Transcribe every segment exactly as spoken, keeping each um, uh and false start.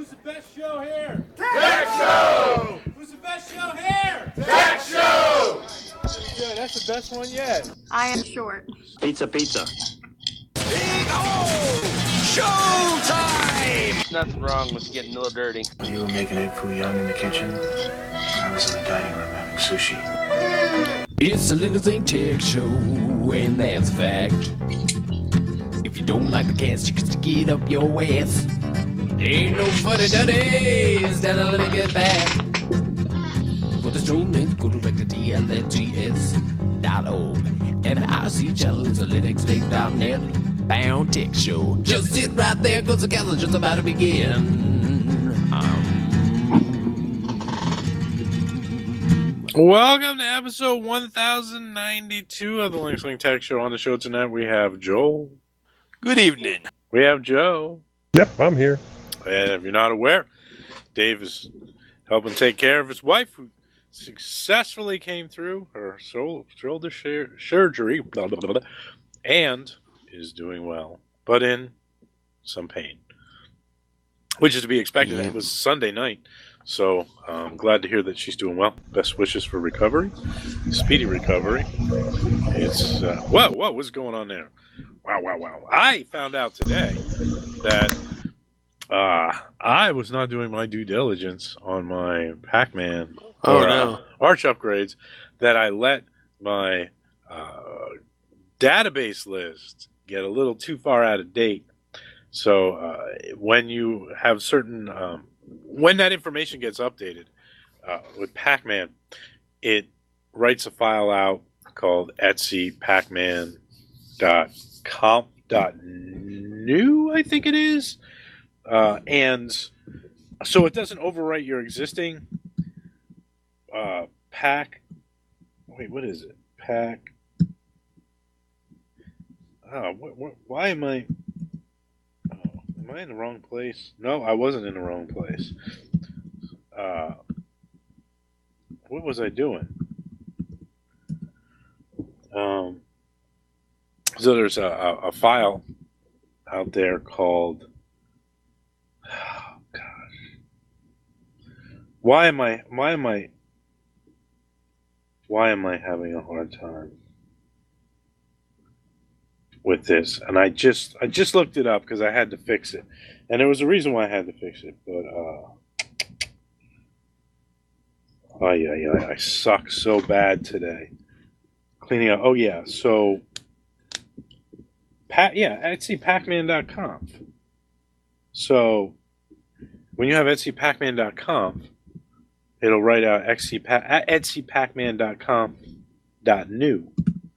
Who's the best show here? Tech Show! Who's the best show here? Tech Show! Yeah, that's the best one yet. I am short. Pizza, pizza. Big O! Showtime! Nothing wrong with getting a little dirty. You were making egg foo young in the kitchen. I was in the dining room having sushi. It's a Little Thing Tech Show, and that's a fact. If you don't like the cast, you can stick it up your ass. Ain't no funny duties, then let me get back. For the show, let's go to the D L N G S dot org. And I see channels at Linux Link dot net. Bound Tech Show. Just sit right there, cause the count's just about to begin. Um, Welcome to episode one thousand ninety-two of the Linux Link Tech Show. On the show tonight, we have Joel. Good evening. We have Joe. Yep, I'm here. And if you're not aware, Dave is helping take care of his wife, who successfully came through her shoulder surgery, blah, blah, blah, blah, and is doing well, but in some pain, which is to be expected. Yeah. It was Sunday night, so I'm glad to hear that she's doing well. Best wishes for recovery, speedy recovery. It's uh, whoa, whoa, what's going on there? Wow, wow, wow! I found out today that uh, I was not doing my due diligence on my Pac-Man oh, or, no. uh, Arch upgrades. That I let my uh, database list get a little too far out of date. So uh, when you have certain, um, when that information gets updated uh, with Pac-Man, it writes a file out called etc pacman dot comp dot new, I think it is. Uh, and so it doesn't overwrite your existing uh, pack. Wait, what is it? Pack. Oh, wh- wh- why am I? Oh, am I in the wrong place? No, I wasn't in the wrong place. Uh, what was I doing? Um, so there's a, a, a file out there called. Oh gosh. Why am I? Why am I? Why am I having a hard time with this? And I just I just looked it up because I had to fix it, and there was a reason why I had to fix it. But uh, oh yeah, yeah, I suck so bad today cleaning up. Oh yeah, so Pat, yeah, etc pacman dot conf. So when you have etc pacman dot conf, it'll write out etc pacman dot conf dot new.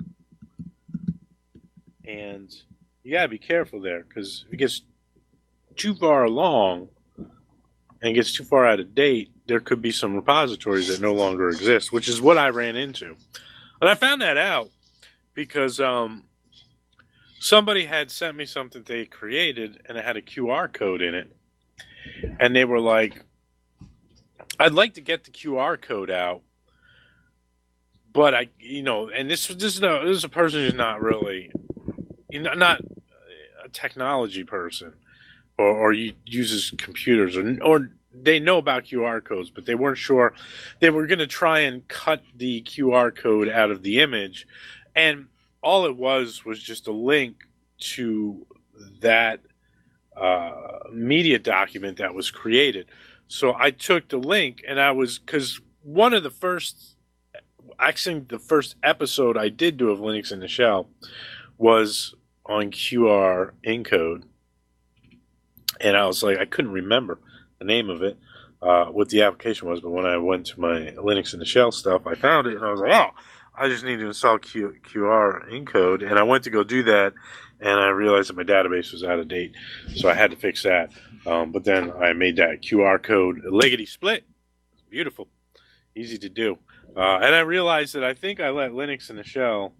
And you gotta be careful there, because if it gets too far along and gets too far out of date, there could be some repositories that no longer exist, which is what I ran into. And I found that out because um, somebody had sent me something they created, and it had a Q R code in it. And they were like, I'd like to get the Q R code out, but I, you know, and this, this, is, a, this is a person who's not really, you know, not a technology person, or, or uses computers, or, or they know about Q R codes, but they weren't sure. They were going to try and cut the Q R code out of the image, and all it was was just a link to that uh, media document that was created. So I took the link, and I was, because one of the first, actually the first episode I did do of Linux in the Shell was on Q R encode. And I was like, I couldn't remember the name of it, uh, what the application was. But when I went to my Linux in the Shell stuff, I found it, and I was like, oh, I just need to install Q- QR encode. And I went to go do that, and I realized that my database was out of date. So I had to fix that. Um, but then I made that Q R code lickety split. It's beautiful. Easy to do. Uh, and I realized that I think I let Linux in the Shell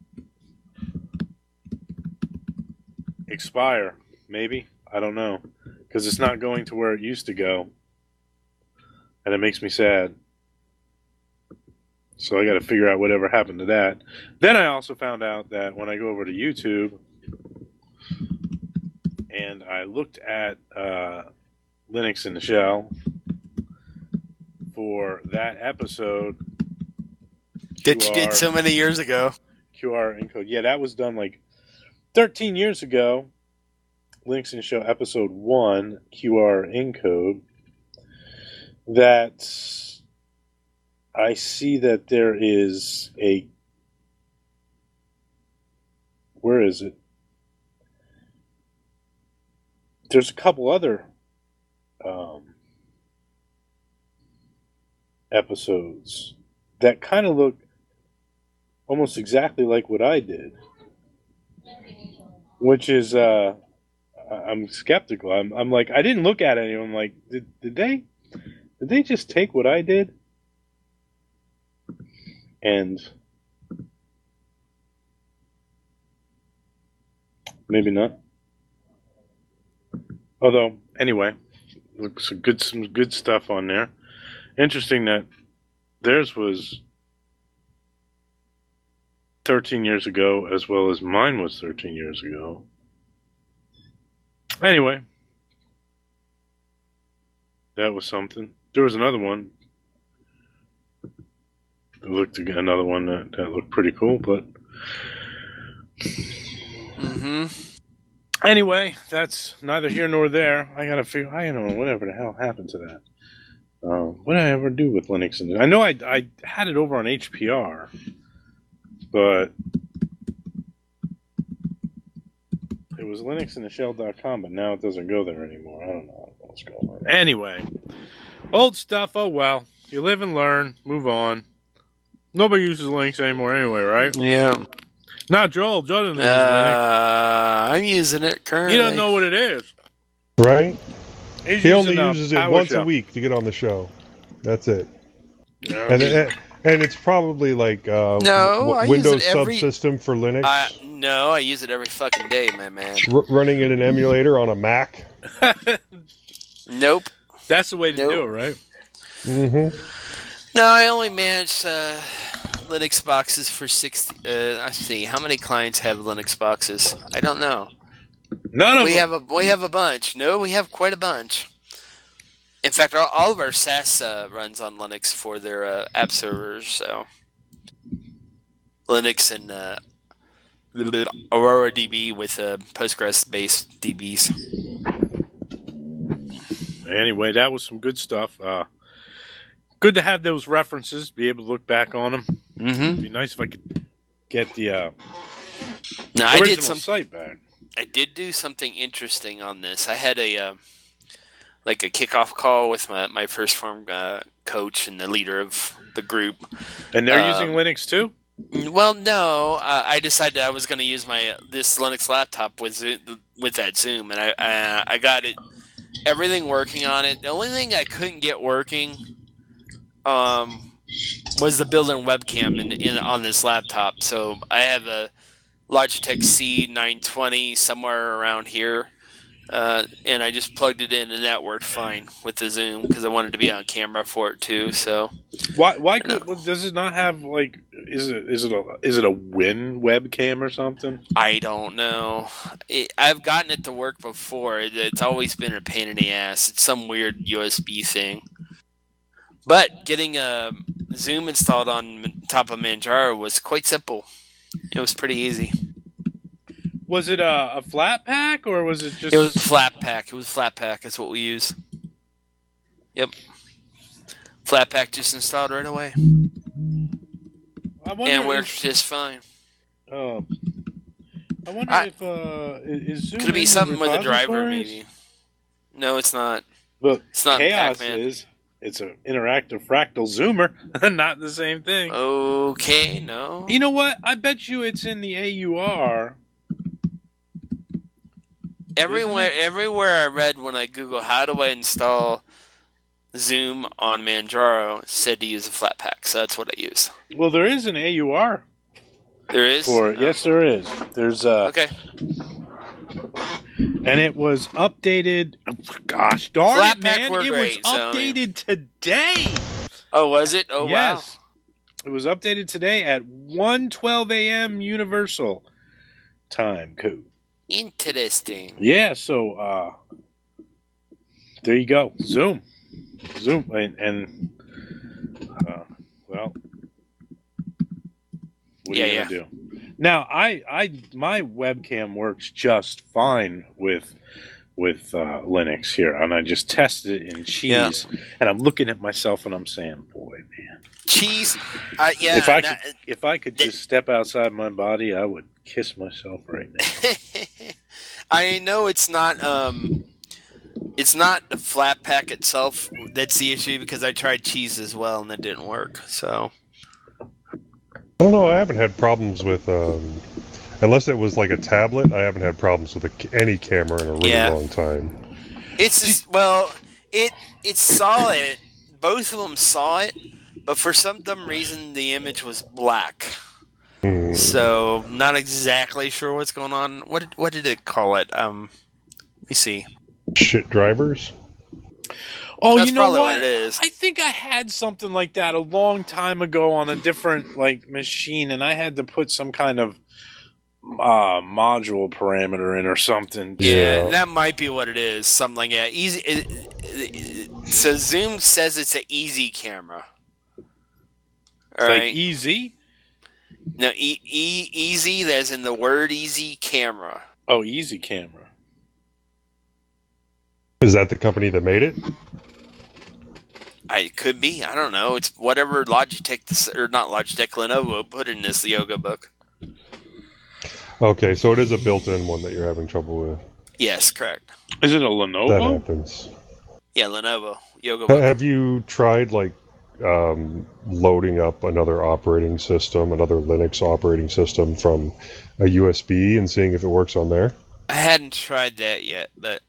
expire. Maybe. I don't know. Because it's not going to where it used to go. And it makes me sad. So I got to figure out whatever happened to that. Then I also found out that when I go over to YouTube and I looked at uh, Linux in the Shell for that episode. That you Q R did so many years ago. Q R encode. Yeah, that was done like thirteen years ago. Linux in the Shell episode one, Q R encode. That I see that there is a. Where is it? There's a couple other um, episodes that kind of look almost exactly like what I did, which is uh, I'm skeptical. I'm I'm like I didn't look at it. I'm like, did did they did they just take what I did and maybe not. Although, anyway, looks some good some good stuff on there. Interesting that theirs was thirteen years ago, as well as mine was thirteen years ago. Anyway, that was something. There was another one. I looked again, another one that, that looked pretty cool, but Mm-hmm. anyway, that's neither here nor there. I gotta figure. I don't know whatever the hell happened to that. Uh, what did I ever do with Linux? And I know I I had it over on H P R, but it was Linux in the Shell dot com. But now it doesn't go there anymore. I don't know what's going on. Anyway, old stuff. Oh well. You live and learn. Move on. Nobody uses Linux anymore anyway, right? Yeah. Not Joel. Joel doesn't use Linux. Uh, I'm using it currently. He doesn't know what it is. Right? He's He only using, uh, uses it PowerShell. once a week to get on the show. That's it. Yeah. And it, and it's probably like uh, No, I use Windows it every- subsystem for Linux, I, no, I use it every fucking day, my man. r- running in an emulator on a Mac. Nope. That's the way to Nope. do it, right? Mm-hmm. No, I only manage uh, Linux boxes for sixty. Uh, I see. How many clients have Linux boxes? I don't know. None of We them. have a we have a bunch. No, we have quite a bunch. In fact, all, all of our SaaS uh, runs on Linux for their uh, app servers. So Linux and uh, Aurora D B with uh, Postgres-based D Bs. Anyway, that was some good stuff. Uh, good to have those references, be able to look back on them. Mm-hmm. It'd be nice if I could get the uh, No, I original did some. site back. I did do something interesting on this. I had a uh, like a kickoff call with my my first form uh, coach and the leader of the group. And they're Um, using Linux too? Well, no, uh, I decided I was going to use my this Linux laptop with Zo- with that Zoom, and I uh, I got it everything working on it. The only thing I couldn't get working um, was the built-in webcam in, in on this laptop. So I have a Logitech C nine twenty somewhere around here, uh, and I just plugged it in, and that worked fine with the Zoom because I wanted to be on camera for it too. So Why? Why could, well, does it not have like? Is it is it a is it a Win webcam or something? I don't know. It, I've gotten it to work before. It, it's always been a pain in the ass. It's some weird U S B thing. But getting a Zoom installed on top of Manjaro was quite simple. It was pretty easy. Was it a, a flat pack or was it just? It was flat pack. It was flat pack. That's what we use. Yep. Flat pack just installed right away. I wonder And if- works just fine. Oh. I wonder I- if uh, is Zoom Could it be in the something with a driver, repositories? maybe? No, it's not. But It's not Chaos Pac-Man. is. It's an interactive fractal zoomer, not the same thing. Okay, no. You know what? I bet you it's in the A U R. Everywhere, everywhere I read when I Google how do I install Zoom on Manjaro, it said to use a flat pack, so that's what I use. Well, there is an A U R There is? for it. Oh, Yes, there is. There's uh, okay. and it was updated. Oh, gosh, darn Flat it, pack man! were It great, was so, I mean- updated today. Oh, was it? Oh, yes, it was updated today at one twelve a.m. Universal time code. wow. Interesting. Yeah, so uh, there you go. Zoom, Zoom, and, and uh, well, what Yeah, are you yeah. gonna do? Now, I, I, my webcam works just fine with with uh, Linux here, and I just tested it in Cheese, and I'm looking at myself and I'm saying, boy, man, Cheese. Uh, yeah. if I that- could, if I could just step outside my body, I would kiss myself right now. I know it's not um it's not the flat pack itself that's the issue, because I tried Cheese as well and it didn't work. So I don't know. I haven't had problems with, um, unless it was like a tablet. I haven't had problems with a, any camera in a really Yeah. long time. it's just, well, it it saw it. Both of them saw it, but for some dumb reason the image was black. Hmm. So not exactly sure what's going on. What did, what did it call it? Um, let me see. Shit drivers. Oh, That's you know probably what? what it is. I think I had something like that a long time ago on a different like machine, and I had to put some kind of uh, module parameter in or something. Yeah, Yeah. that might be what it is. Something like that. Easy. It, it, so Zoom says it's an easy camera. All Like right. easy. No, e, e easy. That's in the word easy camera. Oh, easy camera. Is that the company that made it? I it could be. I don't know. It's whatever Logitech this- or not Logitech, Lenovo put in this yoga book. Okay, so it is a built-in one that you're having trouble with. Yes, correct. Is it a That Lenovo? happens. Yeah, Lenovo yoga Ha- book. Have you tried like um, loading up another operating system, another Linux operating system from a U S B and seeing if it works on there? I hadn't tried that yet, but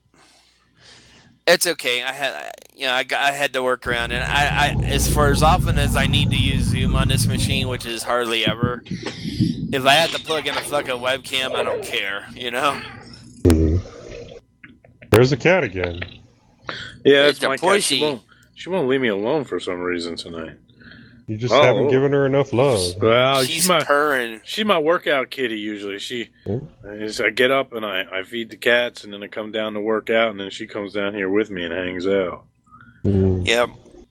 it's okay. I had, you know, I, got, I had to work around, and I, I, as for as often as I need to use Zoom on this machine, which is hardly ever, if I have to plug in a fucking webcam, I don't care, you know. Mhm. There's the cat again. Yeah, It's that's a my cat. She pushy. won't, she won't leave me alone for some reason tonight. You just Oh. haven't given her enough love. Well, She's she's my purring. she's my workout kitty usually. She Hmm. is, I get up and I, I feed the cats, and then I come down to work out, and then she comes down here with me and hangs out. Mm. Yep.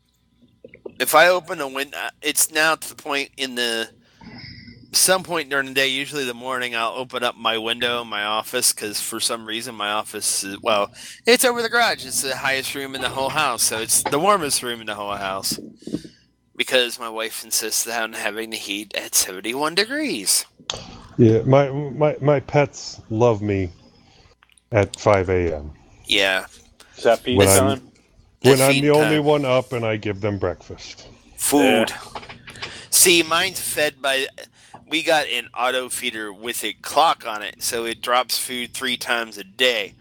If I open a window, it's now to the point in the some point during the day, usually the morning, I'll open up my window in my office because for some reason my office is, well, it's over the garage. It's the highest room in the whole house, so it's the warmest room in the whole house because my wife insists on having the heat at seventy-one degrees. Yeah, my, my my pets love me at five a.m. Yeah. Is that feed When I'm- time? when The I'm feed the only time. one up and I give them breakfast. Food. See, mine's fed by. We got an auto feeder with a clock on it, so it drops food three times a day.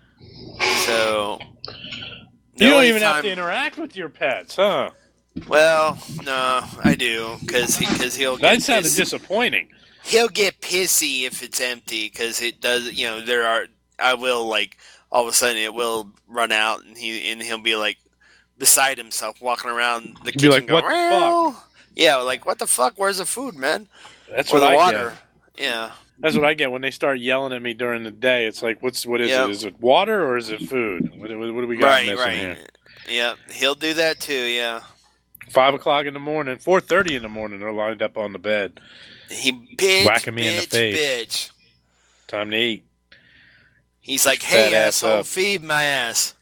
So. the You don't only even have time- to interact with your pets, huh? Well, no, I do, because he, cause he'll get That sounded pissy. disappointing. He'll get pissy if it's empty, because it does. You know, there are. I will like all of a sudden it will run out, and he and he'll be like beside himself, walking around the He'd be kitchen. like, going, "What the fuck?" "Meow." Yeah, like what the fuck? Where's the food, man? That's Or what the I water. get. Yeah. That's what I get when they start yelling at me during the day. It's like, what's what is Yep. it? Is it water or is it food? What, what, what do we got Right, missing right. here? Yeah, he'll do that too. Yeah, Five o'clock in the morning, four thirty in the morning. They're lined up on the bed. he bitch, Whacking me bitch, in the face. bitch. Time to eat. He's like, Fat "Hey, ass asshole, up. feed my ass."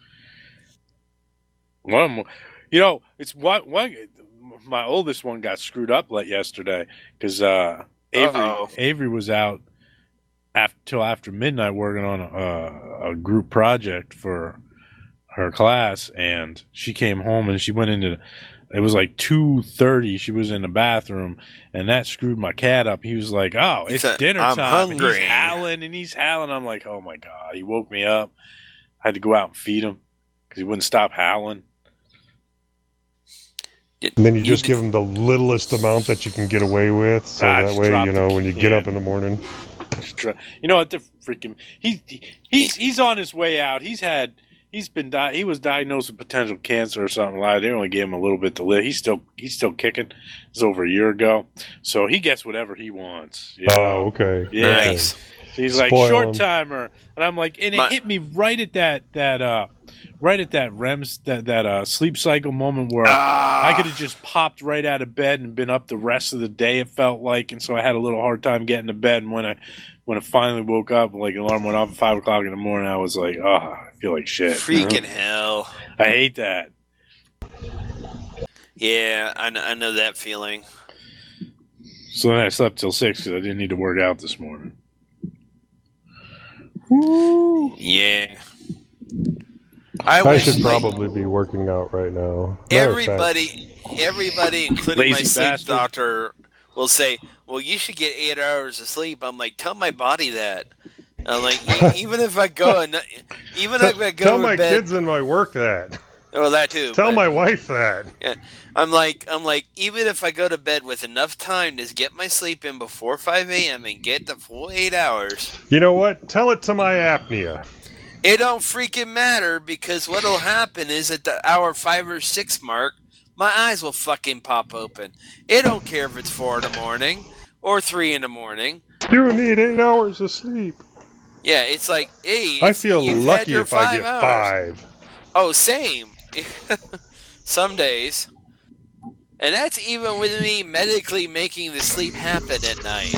One, more- you know, it's one. One. My oldest one got screwed up like yesterday because uh, Avery Uh-oh. Avery was out after till after midnight working on a, a group project for her class, and she came home and she went into. It was like two thirty. She was in the bathroom, and that screwed my cat up. He was like, "Oh, He it's said, dinner "I'm time!" And hungry." he's howling and he's howling. I'm like, "Oh my god!" He woke me up. I had to go out and feed him because he wouldn't stop howling. And then you You just did- give them the littlest amount that you can get away with, so Ah, that just way, drop you the know, when you get can. up in the morning. Just try- You know what? The freaking he he's he's on his way out. He's had he's been di- he was diagnosed with potential cancer or something like that. They only gave him a little bit to live. He's still he's still kicking. It's over a year ago, so he gets whatever he wants. You know? Oh, okay. Yeah. Nice. He's like, Spoil short him. timer. And I'm like, and it My- hit me right at that, that, uh, right at that R E M, that, that, uh, sleep cycle moment where Ah, I could have just popped right out of bed and been up the rest of the day, it felt like. And so I had a little hard time getting to bed. And when I, when I finally woke up, like an alarm went off at five o'clock in the morning, I was like, oh, I feel like shit. freaking hell. I hate that. Yeah, I know, I know that feeling. So then I slept till six because I didn't need to work out this morning. Yeah. I, I wish should like, probably be working out right now. Matter of fact, everybody, everybody, including my Lazy sleep bastard. doctor, will say, "Well, you should get eight hours of sleep." I'm like, "Tell my body that." I'm like, "E- even if I go and even if I go tell to my bed, kids and my work that. oh that too. Tell but my wife that. I'm like, I'm like, even if I go to bed with enough time to get my sleep in before five a.m. and get the full eight hours, You know what? Tell it to my apnea. it don't freaking matter because what'll happen is at the hour five or six mark, my eyes will fucking pop open. It don't care if it's four in the morning or three in the morning. You need eight hours of sleep. Yeah, it's like, hey, I feel you've had lucky your if I get hours. five. Oh, same. Some days. And that's even with me medically making the sleep happen at night.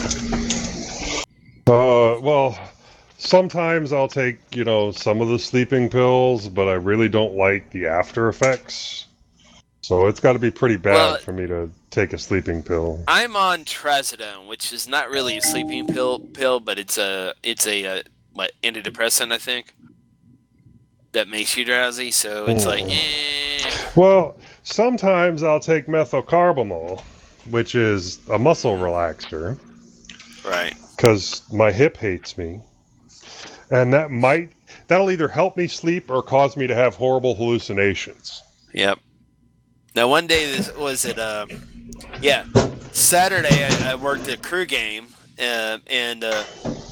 Uh, well, sometimes I'll take, you know, some of the sleeping pills, but I really don't like the after effects. So it's got to be pretty bad Well- for me to take a sleeping pill. I'm on trazodone, which is not really a sleeping pill, pill, but it's a it's a uh, what antidepressant, I think, that makes you drowsy. So it's like, eh. Well, sometimes I'll take methocarbamol, which is a muscle relaxer, Right. because my hip hates me. And that might, that'll either help me sleep or cause me to have horrible hallucinations. Yep. Now one day this was it. Uh, yeah, Saturday I, I worked a crew game, uh, and uh,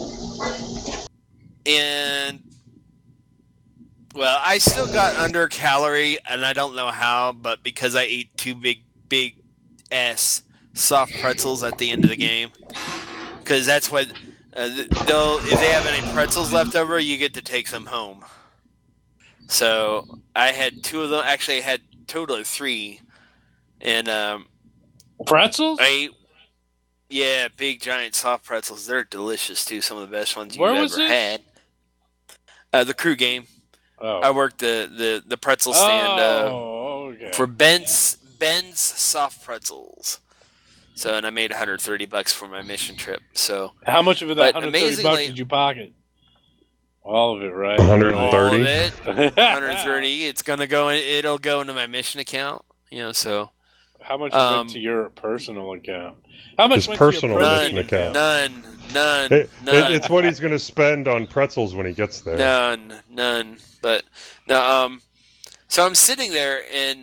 and well, I still got under calorie, and I don't know how, but because I ate two big big ass soft pretzels at the end of the game, because that's what uh, they'll if they have any pretzels left over, you get to take them home. So I had two of them. Actually, I had a total of three, and um, Pretzels? I ate, yeah, big giant soft pretzels. They're delicious too. Some of the best ones you've Where ever was this? had. Uh, the crew game. Oh. I worked the the, the pretzel stand uh, oh, okay. for Ben's Ben's soft pretzels. So and I made one hundred thirty bucks for my mission trip. So How much of that but one hundred thirty bucks amazingly- did you pocket? All of it, right? one hundred all of thirty? it, one hundred thirty. It's gonna go. In, it'll go into my mission account. You know, so How much Um, went to your personal account? How much His went personal to your mission account. none, none, It, none. it, it's what he's going to spend on pretzels when he gets there. None, none. But no, um, so I'm sitting there, and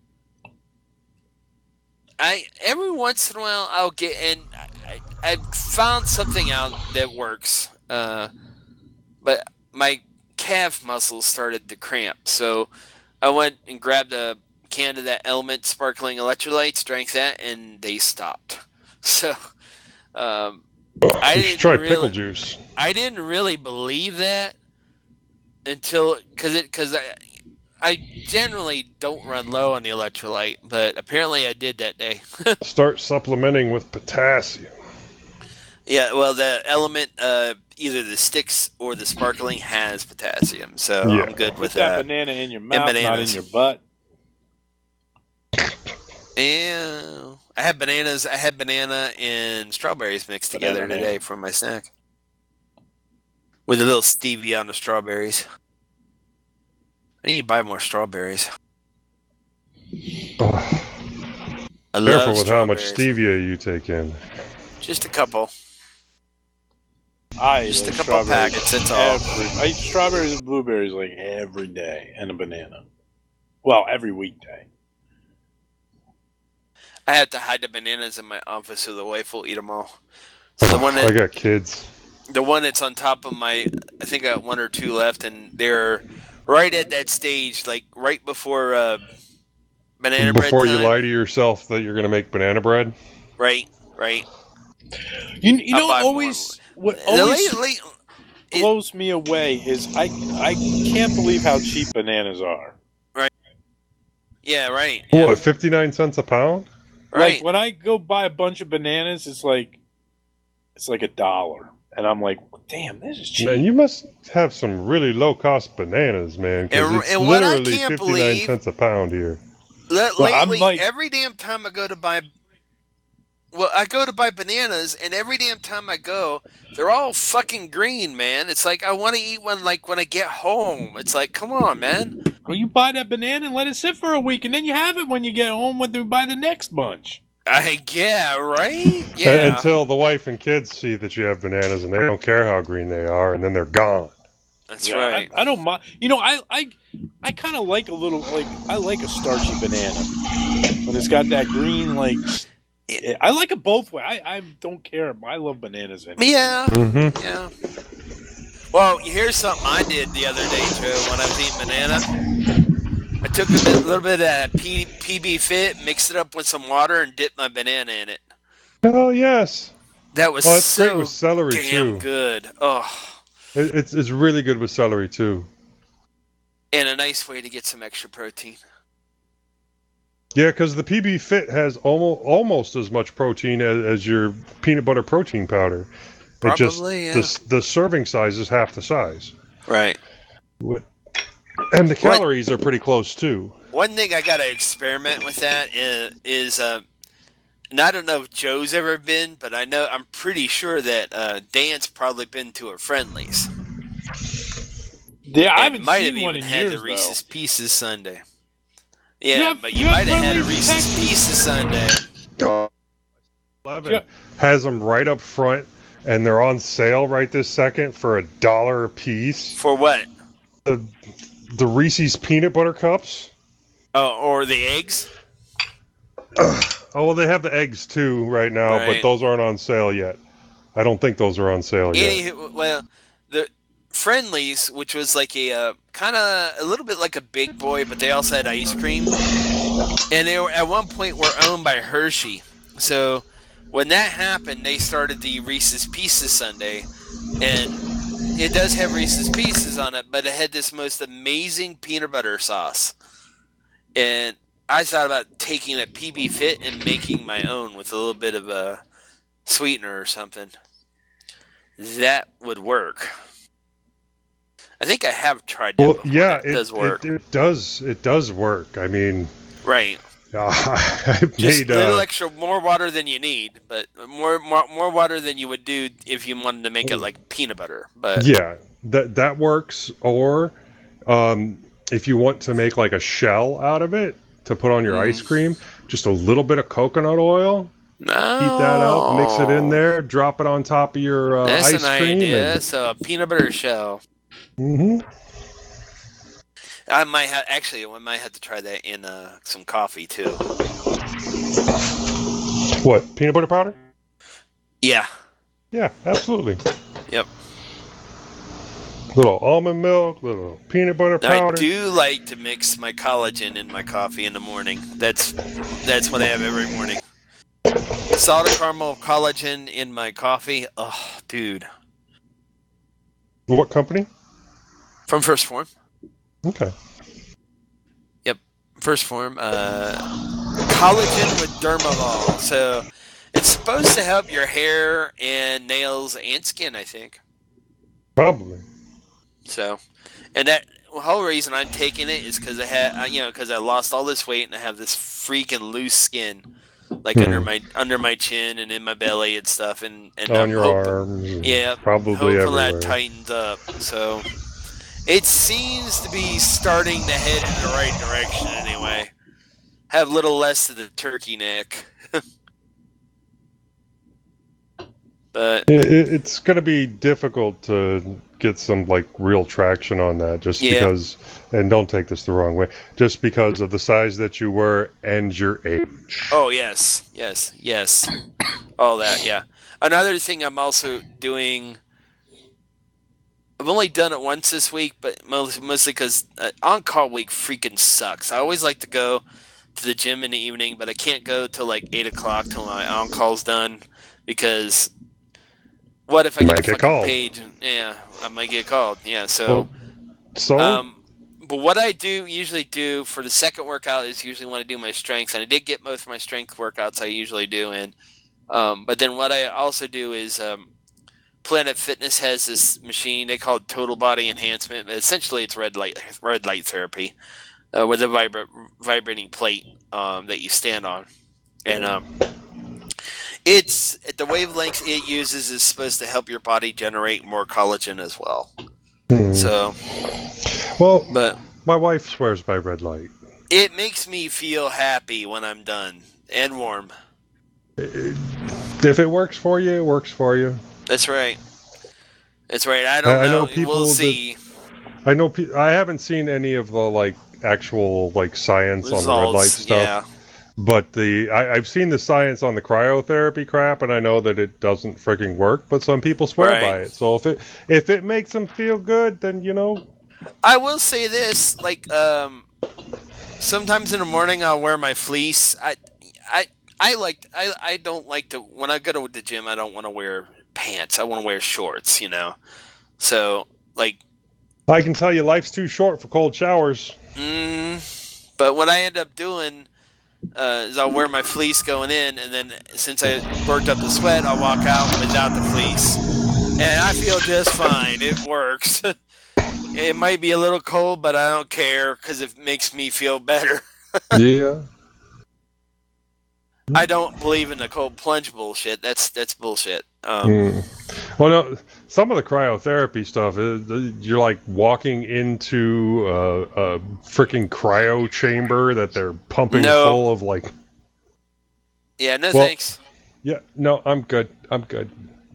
I every once in a while I'll get, and I, I found something out that works. Uh, but my calf muscles started to cramp, so I went and grabbed a can of that Element sparkling electrolytes, drank that, and they stopped. So, um, I You didn't should try really, pickle juice. I didn't really believe that until because it because I I generally don't run low on the electrolyte, but apparently I did that day. Start supplementing with potassium. Yeah, well, the Element, uh, either the sticks or the sparkling has potassium, so Yeah. I'm good Put with that that. banana in your mouth, not in bananas. your butt. Yeah, I had bananas. I had banana and strawberries mixed together Banana. today for my snack, with a little stevia on the strawberries. I need to buy more strawberries. Ugh. I love Careful with how much strawberries. stevia you take in. Just a couple. I eat Just a like couple strawberries packets, that's all. every- I eat strawberries and blueberries like every day, and a banana. Well, every weekday. I have to hide the bananas in my office so the wife will eat them all. So the one I that, got kids. the one that's on top of my, I think I got one or two left, and they're right at that stage, like right before uh, banana bread Before you time. lie to yourself that you're going to make banana bread. Right, right. You, you I'll know, buy more. always what The always late- late- it- blows me away is I I can't believe how cheap bananas are. yeah, right. Yeah, What, fifty-nine cents a pound? right. Like when I go buy a bunch of bananas, it's like it's like a dollar, and I'm like, damn, this is cheap. Man, you must have some really low cost bananas, man. Because And- it's and what I literally can't fifty-nine believe- cents a pound here. Le- Well, I'm lately, like- every damn time I go to buy, well, I go to buy bananas, and every damn time I go, they're all fucking green, man. It's like I want to eat one like when I get home. It's like, come on, man. Well, you buy that banana and let it sit for a week, and then you have it when you get home when you buy the next bunch. I yeah, right. U- Yeah, Until the wife and kids see that you have bananas and they don't care how green they are, and then they're gone. that's Yeah, right. I, I don't mind. You know, I I I kind of like a little like I like a starchy banana when it's got that green like. I like it both ways. I, I don't care. I love bananas. Anyway. Yeah, Mm-hmm. yeah. Well, here's something I did the other day, Joe. When I was eating banana, I took a bit, little bit of that P, PB Fit, mixed it up with some water, and dipped my banana in it. Oh yes. That was Well, it's so great with celery damn too. good. Oh, It, it's it's really good with celery too. and a nice way to get some extra protein. Yeah, because the P B Fit has almost almost as much protein as, as your peanut butter protein powder. It just Probably, yeah. the, the serving size is half the size, Right. and the calories are pretty close too. One thing I gotta experiment with that is, is uh, and I don't know if Joe's ever been, but I know I'm pretty sure that uh, Dan's probably been to a Friendlies. Yeah, I And haven't might seen have one even in had years the Reese's though. Pieces Sundae. Yeah, You have- but you you have might have had a Friendlies in Reese's Texas? Pieces Sundae. Eleven Yeah. has them right up front, and they're on sale right this second for a dollar a piece. For what? The the Reese's peanut butter cups. Oh, or the eggs? Oh well, they have the eggs too right now, Right. but those aren't on sale yet. I don't think those are on sale yet. Any, well, the Friendlies, which was like a uh, kind of a little bit like a Big Boy, but they also had ice cream, and they were at one point were owned by Hershey. So when that happened, they started the Reese's Pieces Sundae, and it does have Reese's Pieces on it, but it had this most amazing peanut butter sauce, and I thought about taking a P B Fit and making my own with a little bit of a sweetener or something. That would work. I think I have tried that Well, before. yeah, it, it does work. It, it does. It does work. I mean, Right. uh, I've Just made. a little Uh, extra, more water than you need, but more, more more water than you would do if you wanted to make it like peanut butter. But yeah, that that works. Or um, if you want to make like a shell out of it to put on your Mm. ice cream, just a little bit of coconut oil. no, Heat that up, mix it in there, drop it on top of your uh, That's ice an cream. idea. So a peanut butter shell. And, hmm I might have actually. I might have to try that in uh, some coffee too. What, peanut butter powder? Yeah. Yeah, absolutely. Yep. Little almond milk, little peanut butter I powder. do like to mix my collagen in my coffee in the morning. That's that's what I have every morning. Salted caramel collagen in my coffee. Oh, dude. What company? From First Form. Okay. First Form. Uh, collagen with Dermavol. So it's supposed to help your hair and nails and skin, I think. Probably. So, and that the whole reason I'm taking it is because I had, you know, because I lost all this weight and I have this freaking loose skin, like Hmm. under my under my chin and in my belly and stuff, and and On I'm your hoping- arms. and yeah, Probably hopefully everywhere. that tightens up. So it seems to be starting to head in the right direction anyway. Have a little less of the turkey neck. But It, it, it's going to be difficult to get some like real traction on that, just Yeah. because. And don't take this the wrong way. Just because of the size that you were and your age. oh yes, yes, yes, all that. Yeah. Another thing I'm also doing. I've only done it once this week, but mostly because uh, on-call week freaking sucks. I always like to go to the gym in the evening, but I can't go till like eight o'clock till my on-call's done because what if I You get might the get fucking called. page? And, yeah, I might get called. Yeah, so. Well, so Um, but what I do usually do for the second workout is usually when I do my strengths, and I did get most of my strength workouts I usually do in. Um, but then what I also do is um, Planet Fitness has this machine they call it Total Body Enhancement. Essentially, it's red light red light therapy uh, with a vibra- vibrating plate um, that you stand on, and um, it's the wavelengths it uses is supposed to help your body generate more collagen as well. hmm. So, well, but. my wife swears by red light. It makes me feel happy when I'm done and warm. If it works for you, it works for you. That's right. That's right. I don't I, I know. know people. We'll that- see. I know. Pe- I haven't seen any of the like actual like science on the red light Results. stuff. Yeah. But the I, I've seen the science on the cryotherapy crap, and I know that it doesn't freaking work. But some people swear Right. by it. So if it if it makes them feel good, then you know. I will say this: like, um, sometimes in the morning I'll wear my fleece. I, I, I like. I, I don't like to when I go to the gym. I don't want to wear pants. I want to wear shorts. You know. So like. I can tell you, life's too short for cold showers. Mm, but what I end up doing uh, is I'll wear my fleece going in, and then since I worked up the sweat, I'll walk out without the fleece, and I feel just fine. It works. It might be a little cold, but I don't care because it makes me feel better. Yeah. I don't believe in the cold plunge bullshit. That's that's bullshit. Um, Mm. Well, no, some of the cryotherapy stuff is you're like walking into a, a freaking cryo chamber that they're pumping No. full of like. Yeah, no Well- thanks. Yeah, no, I'm good. I'm good.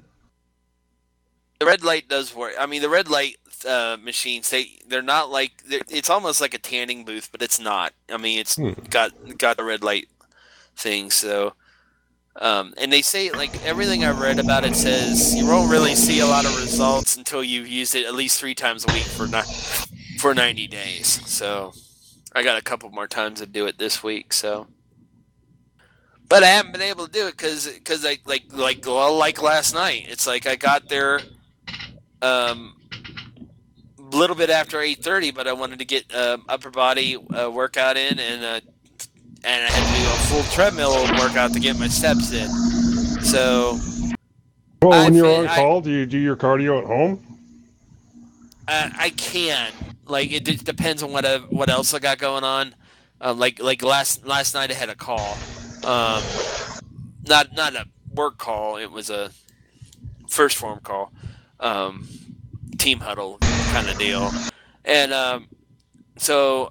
The red light does work. I mean, the red light uh, machines, they they're not like they're, it's almost like a tanning booth, but it's not. I mean, it's Hmm. got got the red light thing. So, um, and they say like everything I've read about it says you won't really see a lot of results until you've used it at least three times a week for not for ninety days. So, I got a couple more times to do it this week. So. But I haven't been able to do it because, because I like like well, like last night. It's like I got there, um, a little bit after eight thirty, but I wanted to get uh, upper body uh, workout in, and uh, and I had to do a full treadmill workout to get my steps in. So Well, I when you're feel- on I- call, do you do your cardio at home? I, I can like it just depends on what I, what else I got going on. Uh, like like last last night I had a call. Um, not not a work call. It was a first form call, um, team huddle kind of deal, and um, so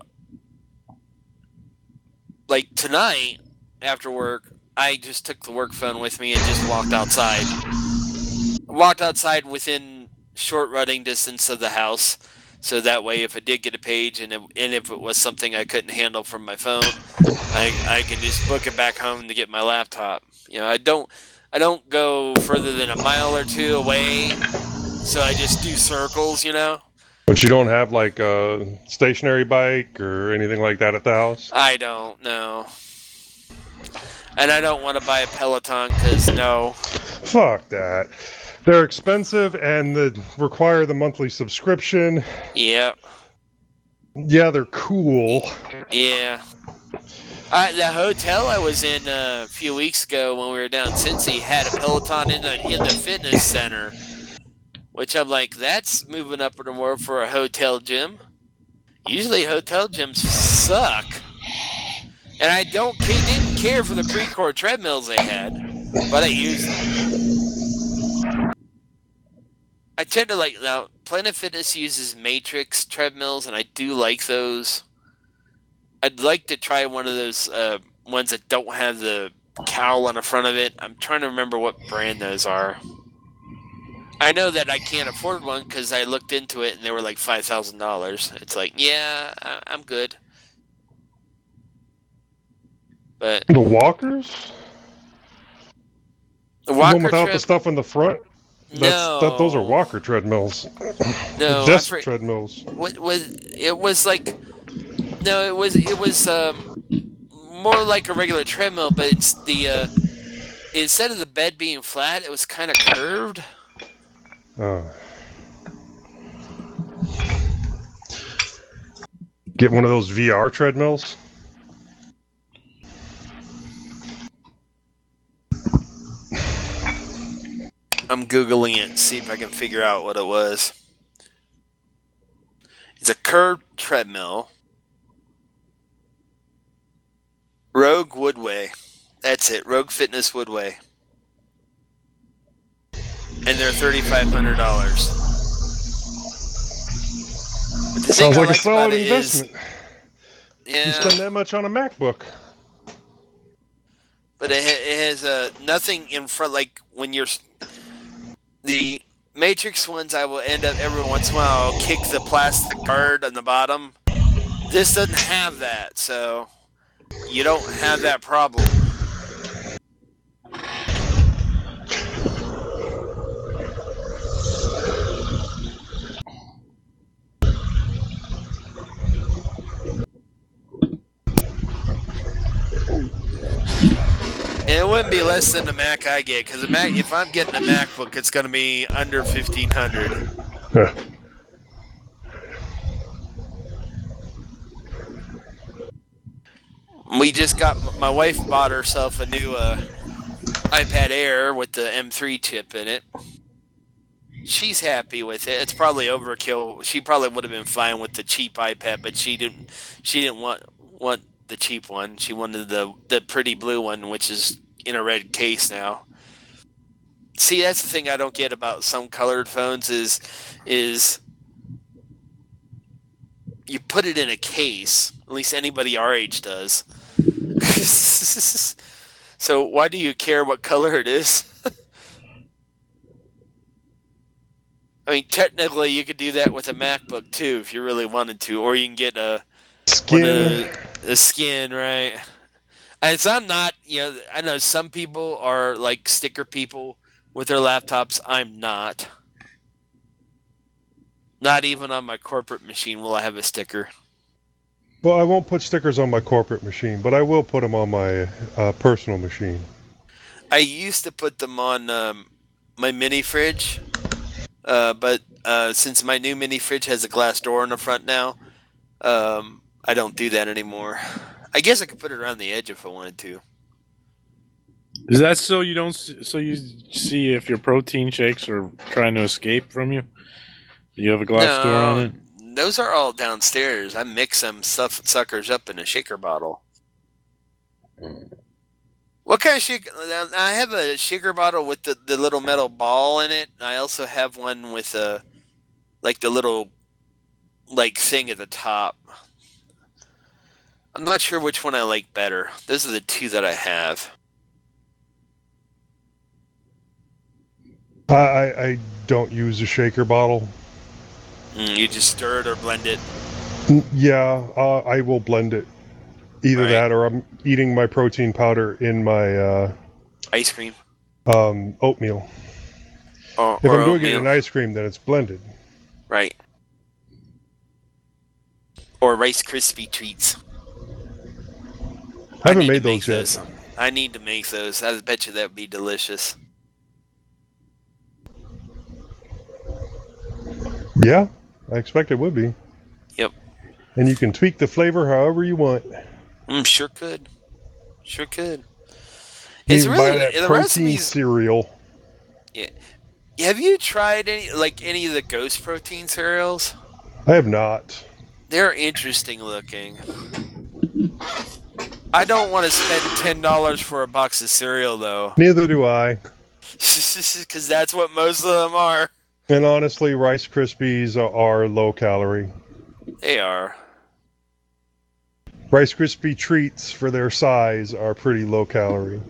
like tonight after work, I just took the work phone with me and just walked outside. Walked outside within short running distance of the house. So that way, if I did get a page, and if, and if it was something I couldn't handle from my phone, I I can just book it back home to get my laptop. You know, I don't I don't go further than a mile or two away, so I just do circles. You know, But you don't have like a stationary bike or anything like that at the house? I don't know, and I don't want to buy a Peloton because no, Fuck that. They're expensive and they require the monthly subscription. yeah, Yeah, they're cool. yeah. I, the hotel I was in uh, a few weeks ago when we were down in Cincy had a Peloton in the in the fitness center, which I'm like, that's moving up in the world for a hotel gym. Usually hotel gyms suck, and I don't didn't care for the Precor treadmills they had, but I used them. I tend to like now. Planet Fitness uses Matrix treadmills, and I do like those. I'd like to try one of those uh, ones that don't have the cowl on the front of it. I'm trying to remember what brand those are. I know that I can't afford one because I looked into it and they were like five thousand dollars. It's like, yeah, I, I'm good. But The walkers? the The walker one without tread- the stuff in the front? That's, no, that, those are walker treadmills. no, I Desk for- treadmills. What was it? Was like no, it was it was um, more like a regular treadmill, but it's the uh, instead of the bed being flat, it was kind of curved. Uh, get one of those V R treadmills. I'm Googling it, see if I can figure out what it was. It's a curved treadmill. Rogue Woodway. That's it. Rogue Fitness Woodway. And they're thirty-five hundred dollars. Sounds like a like solid investment. Is, yeah, you spend that much on a MacBook. But it, it has uh, nothing in front, like when you're... The Matrix ones, I will end up every once in a while, I'll kick the plastic guard on the bottom. This doesn't have that, so you don't have that problem. And it wouldn't be less than the Mac I get, because Mac, if I'm getting a MacBook, it's going to be under fifteen hundred dollars. We just got, my wife bought herself a new uh, iPad Air with the M three chip in it. She's happy with it. It's probably overkill. She probably would have been fine with the cheap iPad, but she didn't. She didn't want want the cheap one. She wanted the the pretty blue one, which is in a red case now. See, that's the thing I don't get about some colored phones is is you put it in a case. At least anybody our age does. So why do you care what color it is? I mean, technically, you could do that with a MacBook too, if you really wanted to, or you can get a skin, a, a skin, right? And so I'm not, you know, I know some people are like sticker people with their laptops. I'm not. Not even on my corporate machine will I have a sticker. Well, I won't put stickers on my corporate machine, but I will put them on my uh, personal machine. I used to put them on um, my mini fridge. Uh, but uh, since my new mini fridge has a glass door in the front now, um, I don't do that anymore. I guess I could put it around the edge if I wanted to. Is that so you don't so you see if your protein shakes are trying to escape from you? Do you have a glass no, door on it? Those are all downstairs. I mix them stuff suckers up in a shaker bottle. What kind of shaker? I have a shaker bottle with the, the little metal ball in it. I also have one with a, like the little, like thing at the top. I'm not sure which one I like better. Those are the two that I have. I, I, I don't use a shaker bottle. Mm, you just stir it or blend it? Yeah, uh, I will blend it. Either right. that or I'm eating my protein powder in my... Uh, ice cream? Um, oatmeal. Or, if or I'm doing oatmeal. it in ice cream, then it's blended. Right. Or Rice Krispie treats. I haven't I made those yet. Those. I need to make those. I bet you that would be delicious. Yeah, I expect it would be. Yep. And you can tweak the flavor however you want. Mm, sure could. Sure could. You It's can really buy that the protein recipes. cereal. Yeah. Have you tried any like any of the Ghost protein cereals? I have not. They're interesting looking. I don't want to spend ten dollars for a box of cereal though. Neither do I. Because that's what most of them are. And honestly, Rice Krispies are low calorie. They are. Rice Krispie treats for their size are pretty low calorie.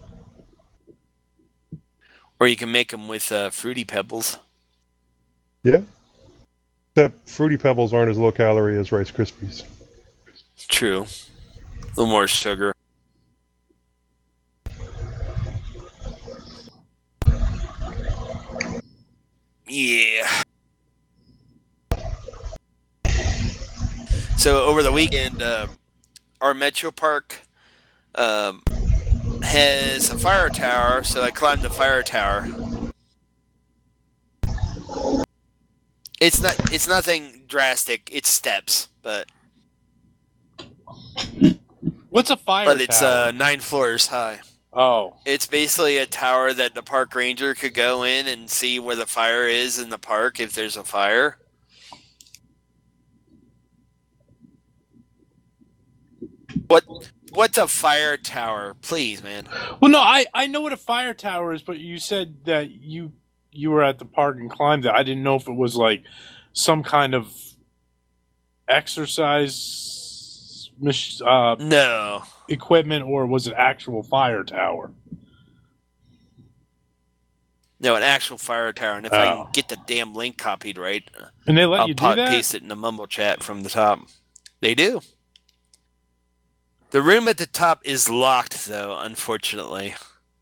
Or you can make them with uh, Fruity Pebbles. Yeah. Except Fruity Pebbles aren't as low calorie as Rice Krispies. True. A little more sugar. Yeah. So over the weekend, uh, our Metro Park, um, has a fire tower, so I climbed the fire tower. It's not. It's nothing drastic. It's steps, but What's a fire but it's tower? uh, nine floors high. Oh, It's basically a tower that the park ranger could go in and see where the fire is in the park if there's a fire. What? What's a fire tower? Please, man. well, no, I, I know what a fire tower is, but you said that you you were at the park and climbed it. I didn't know if it was like some kind of exercise mach- uh, No. equipment, or was it actual fire tower? No, an actual fire tower. And if I Oh. can get the damn link copied right, And they let I'll you do pot- that? paste it in the mumble chat from the top. They do. The room at the top is locked, though, unfortunately.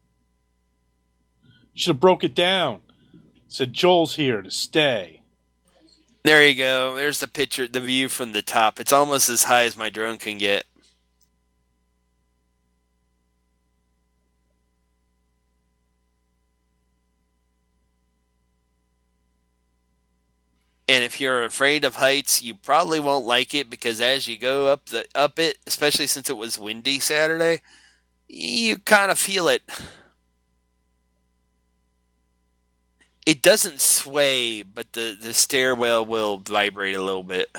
You should have broke it down. Said Joel's here to stay. There you go. There's the picture, the view from the top. It's almost as high as my drone can get. And if you're afraid of heights, you probably won't like it because as you go up the up it, especially since it was windy Saturday, you kind of feel it. It doesn't sway, but the, the stairwell will vibrate a little bit.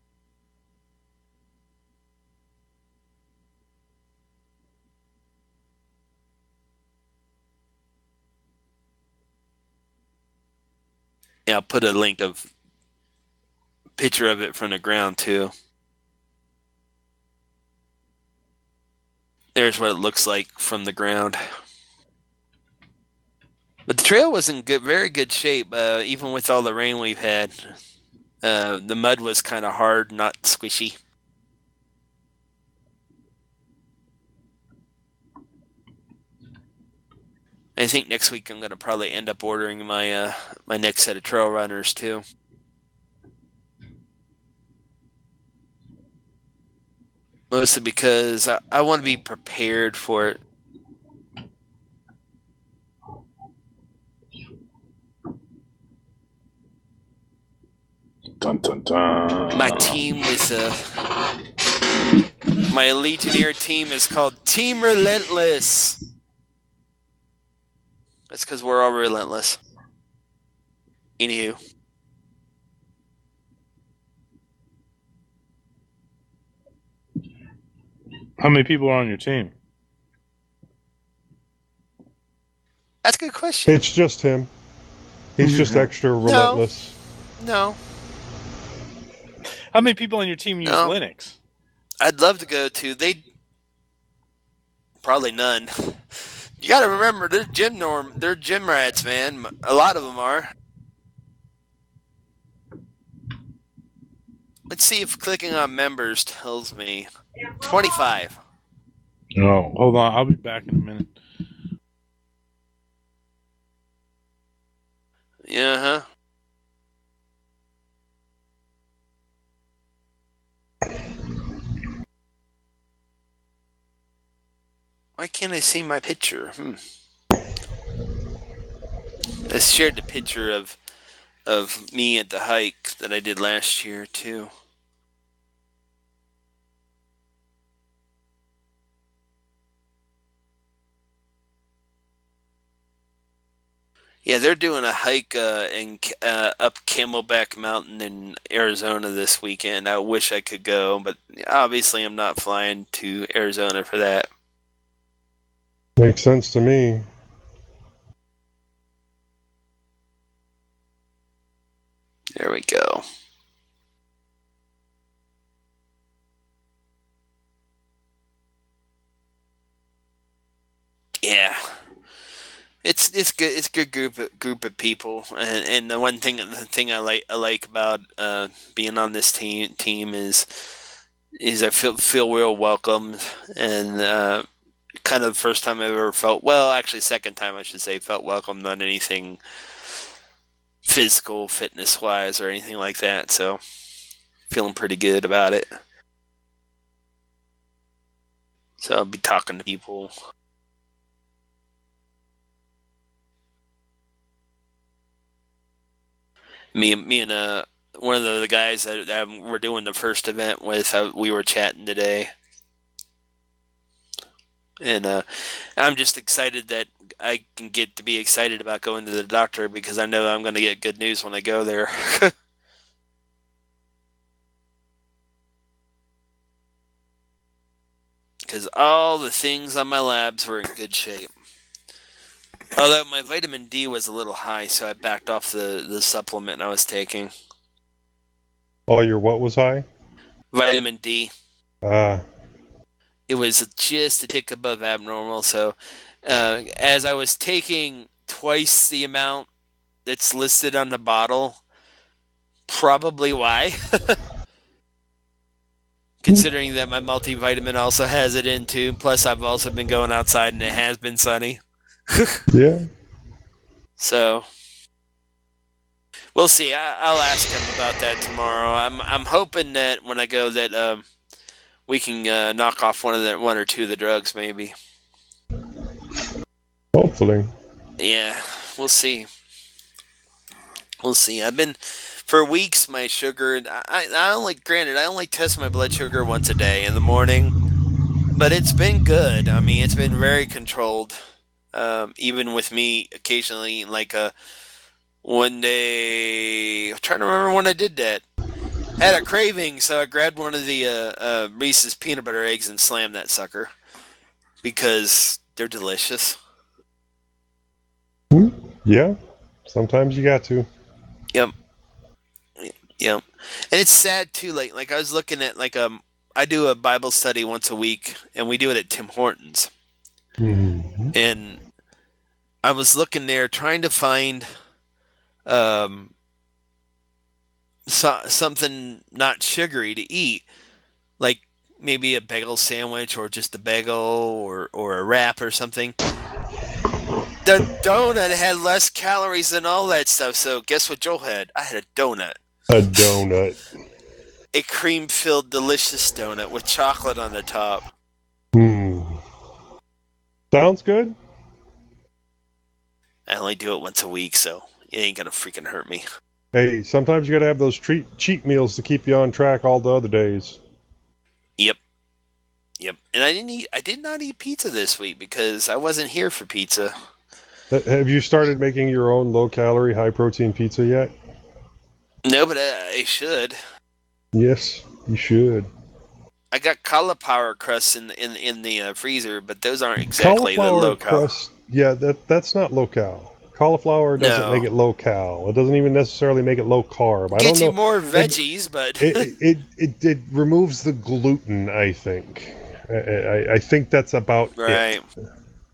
Yeah, I'll put a link of picture of it from the ground too. There's what it looks like from the ground. But the trail was in good, very good shape, uh, even with all the rain we've had. Uh, the mud was kind of hard, not squishy. I think next week I'm going to probably end up ordering my uh, my next set of trail runners too. Mostly because I, I want to be prepared for it. Dun, dun, dun. My team is uh, my Legionnaire team is called Team Relentless. That's because we're all relentless. Anywho. How many people are on your team? That's a good question. It's just him. He's just extra relentless. No. How many people on your team use No. Linux? I'd love to go to. They probably none. You got to remember, they're gym norm. They're gym rats, man. A lot of them are. Let's see if clicking on members tells me twenty-five. No, hold on. I'll be back in a minute. Yeah, huh? Why can't I see my picture? Hmm. I shared the picture of of me at the hike that I did last year too. Yeah, they're doing a hike uh, in uh, up Camelback Mountain in Arizona this weekend. I wish I could go, but obviously I'm not flying to Arizona for that. Makes sense to me. There we go. Yeah, it's it's good. It's a good group of, group of people, and, and the one thing the thing I like I like about uh, being on this team team is is I feel feel real welcomed, and uh, kind of the first time I ever felt well. Actually, second time I should say felt welcomed on anything physical, fitness wise, or anything like that. So, feeling pretty good about it. So I'll be talking to people. Me, me and uh, one of the, the guys that, that we're doing the first event with, uh, we were chatting today. And uh, I'm just excited that I can get to be excited about going to the doctor because I know I'm going to get good news when I go there. Because all the things on my labs were in good shape. Although my vitamin D was a little high, so I backed off the, the supplement I was taking. Oh, your what was high? Vitamin D. Ah. It was just a tick above abnormal, so uh, as I was taking twice the amount that's listed on the bottle, probably why. Considering that my multivitamin also has it in too, plus I've also been going outside and it has been sunny. Yeah. So we'll see. I, I'll ask him about that tomorrow. I'm I'm hoping that when I go that um, we can uh, knock off one of the one or two of the drugs, maybe. Hopefully. Yeah, we'll see. We'll see. I've been for weeks. My sugar. I I only granted I only test my blood sugar once a day in the morning, but it's been good. I mean, it's been very controlled. Um, even with me occasionally, like a one day, I'm trying to remember when I did that. I had a craving, so I grabbed one of the uh, uh, Reese's peanut butter eggs and slammed that sucker because they're delicious. Yeah, sometimes you got to. Yep, yep. And it's sad too. Like, like I was looking at like um, I do a Bible study once a week, and we do it at Tim Hortons. Mm-hmm. And I was looking there trying to find um, so, something not sugary to eat, like maybe a bagel sandwich or just a bagel or, or a wrap or something. The donut had less calories than all that stuff, so guess what Joel had? I had a donut. A donut. A cream-filled, delicious donut with chocolate on the top. Hmm. Sounds good. I only do it once a week, so it ain't gonna freaking hurt me. Hey, sometimes you gotta have those treat cheat meals to keep you on track all the other days. Yep, yep. And I didn't eat. I did not eat pizza this week because I wasn't here for pizza. Have you started making your own low-calorie, high-protein pizza yet? No, but I, I should. Yes, you should. I got cauliflower crusts in in in the uh, freezer, but those aren't exactly the Cauliflower low cal. crust, yeah, that that's not low cal. Cauliflower doesn't No. make it low cal. It doesn't even necessarily make it low carb. I Gets don't you know. more veggies, but It, it, it it it removes the gluten. I think. I I, I think that's about right. it.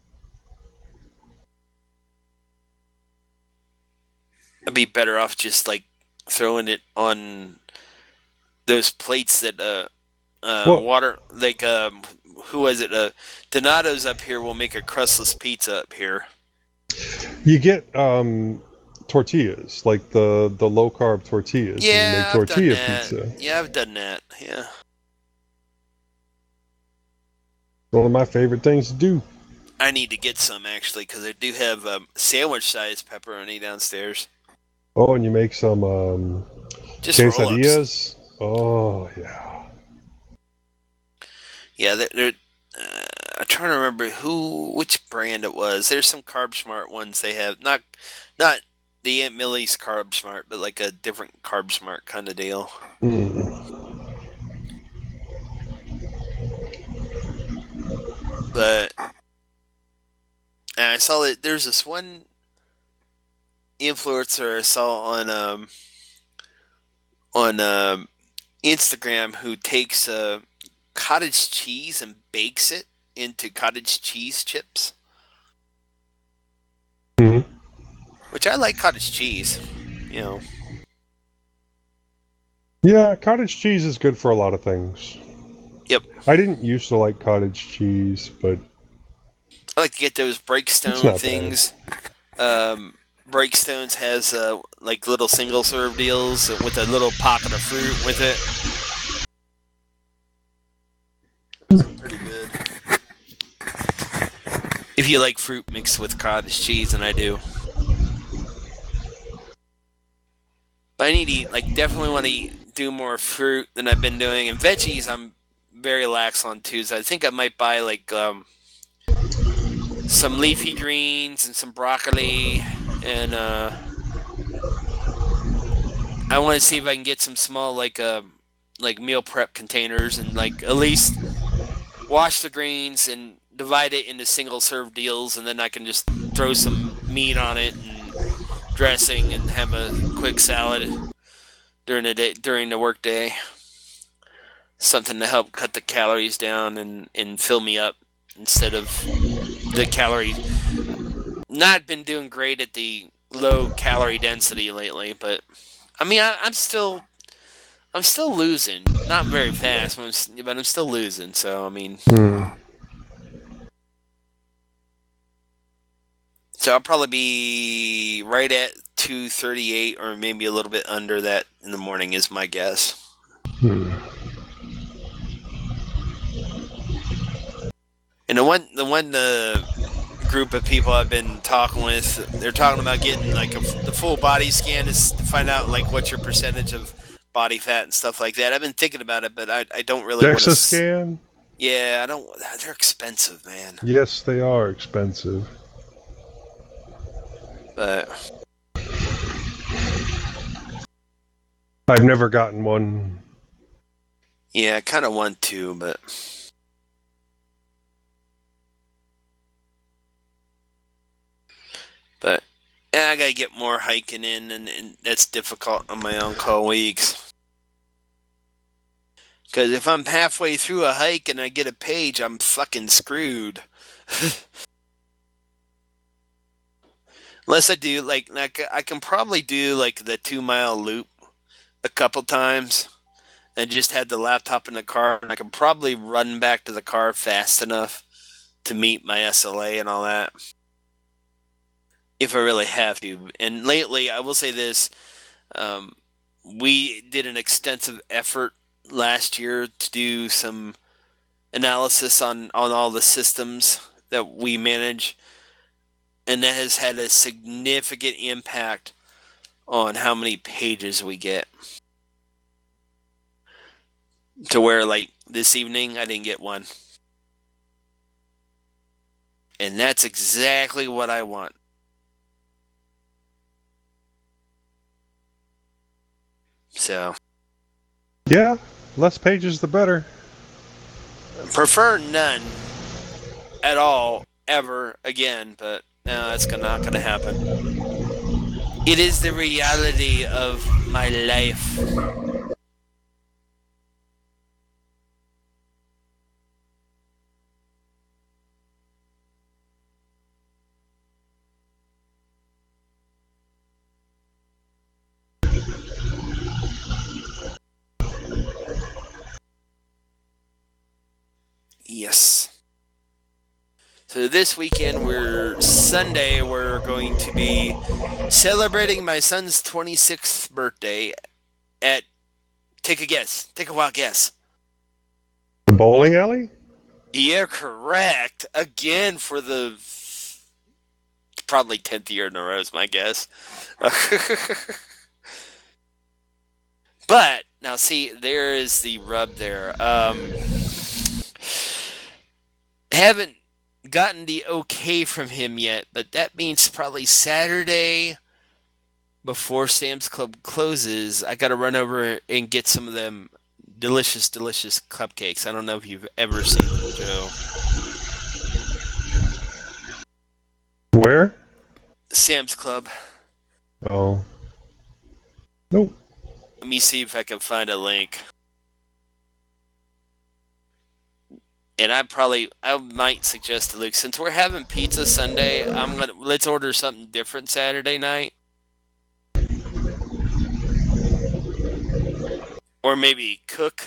I'd be better off just like throwing it on those plates that uh, uh Well- water like um who was it uh Donato's up here will make a crustless pizza up here. You get um, tortillas, like the the low carb tortillas. Yeah, and you make I've done tortilla that. pizza. Yeah, I've done that. Yeah. One of my favorite things to do. I need to get some actually because I do have um, sandwich-sized pepperoni downstairs. Oh, and you make some um, Just roll-ups. quesadillas. Oh yeah. Yeah, they're. they're uh, I'm trying to remember who, which brand it was. There's some Carb Smart ones they have. Not, not the Aunt Millie's Carb Smart, but like a different Carb Smart kind of deal. Mm. But and I saw that there's this one influencer I saw on um on um, Instagram who takes uh, cottage cheese and bakes it into cottage cheese chips. Mhm. Which I like cottage cheese, you know. Yeah, cottage cheese is good for a lot of things. Yep. I didn't used to like cottage cheese, but I like to get those It's Breakstone not things. Um, Breakstones has uh, like little single serve deals with a little pocket of fruit with it. It's pretty good. If you like fruit mixed with cottage cheese, and I do. But I need to eat, like, definitely want to eat, do more fruit than I've been doing. And veggies, I'm very lax on too. So I think I might buy, like, um, some leafy greens and some broccoli. And uh, I want to see if I can get some small, like, uh, like meal prep containers and, like, at least wash the greens and divide it into single serve deals. And then I can just throw some meat on it and dressing and have a quick salad during the day, during the work day. Something to help cut the calories down and, and fill me up instead of the calorie. Not been doing great at the low calorie density lately, but I mean I, I'm still I'm still losing. Not very fast, but I'm, but I'm still losing. So I mean. Hmm. So I'll probably be right at two thirty-eight or maybe a little bit under that in the morning is my guess. Hmm. And the one, the one uh, group of people I've been talking with, they're talking about getting like a, the full body scan to, to find out like what's your percentage of body fat and stuff like that. I've been thinking about it, but I, I don't really want to. DEXA scan? Yeah, I don't. They're expensive, man. Yes, they are expensive. But I've never gotten one. yeah, I kind of want to, but but yeah, I gotta get more hiking in, and, and that's difficult on my own call weeks. Because if I'm halfway through a hike and I get a page, I'm fucking screwed. Unless I do, like, like, I can probably do, like, the two-mile loop a couple times and just have the laptop in the car, and I can probably run back to the car fast enough to meet my S L A and all that. If I really have to. And lately, I will say this, um, we did an extensive effort last year to do some analysis on, on all the systems that we manage. And that has had a significant impact on how many pages we get. To where, like, this evening, I didn't get one. And that's exactly what I want. So. Yeah, less pages the better. Prefer none at all, ever again, but no, that's not going to happen. It is the reality of my life. Yes. So this weekend, we're Sunday, we're going to be celebrating my son's twenty-sixth birthday at, take a guess, take a wild guess. The bowling alley? Yeah, correct. Again for the probably tenth year in a row is my guess. But, now see, there is the rub there. Um, haven't gotten the okay from him yet, but that means probably Saturday before Sam's Club closes, I got to run over and get some of them delicious, delicious cupcakes. I don't know if you've ever seen them, Joe. Where? Sam's Club. Oh. Nope. Let me see if I can find a link. And I probably, I might suggest to Luke, since we're having pizza Sunday, I'm gonna let's order something different Saturday night, or maybe cook.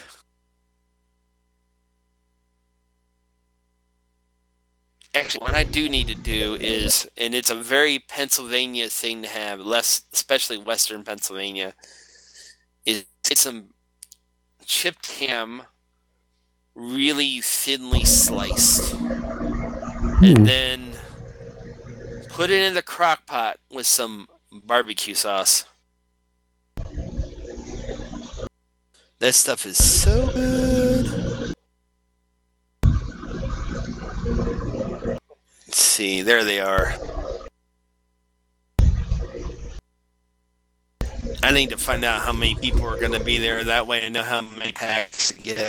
Actually, what I do need to do is, and it's a very Pennsylvania thing to have, less, especially Western Pennsylvania, is get some chipped ham, really thinly sliced, and then put it in the crock pot with some barbecue sauce. That stuff is so good. Let's see, there they are. I need to find out how many people are going to be there. That way I know how many packs to get.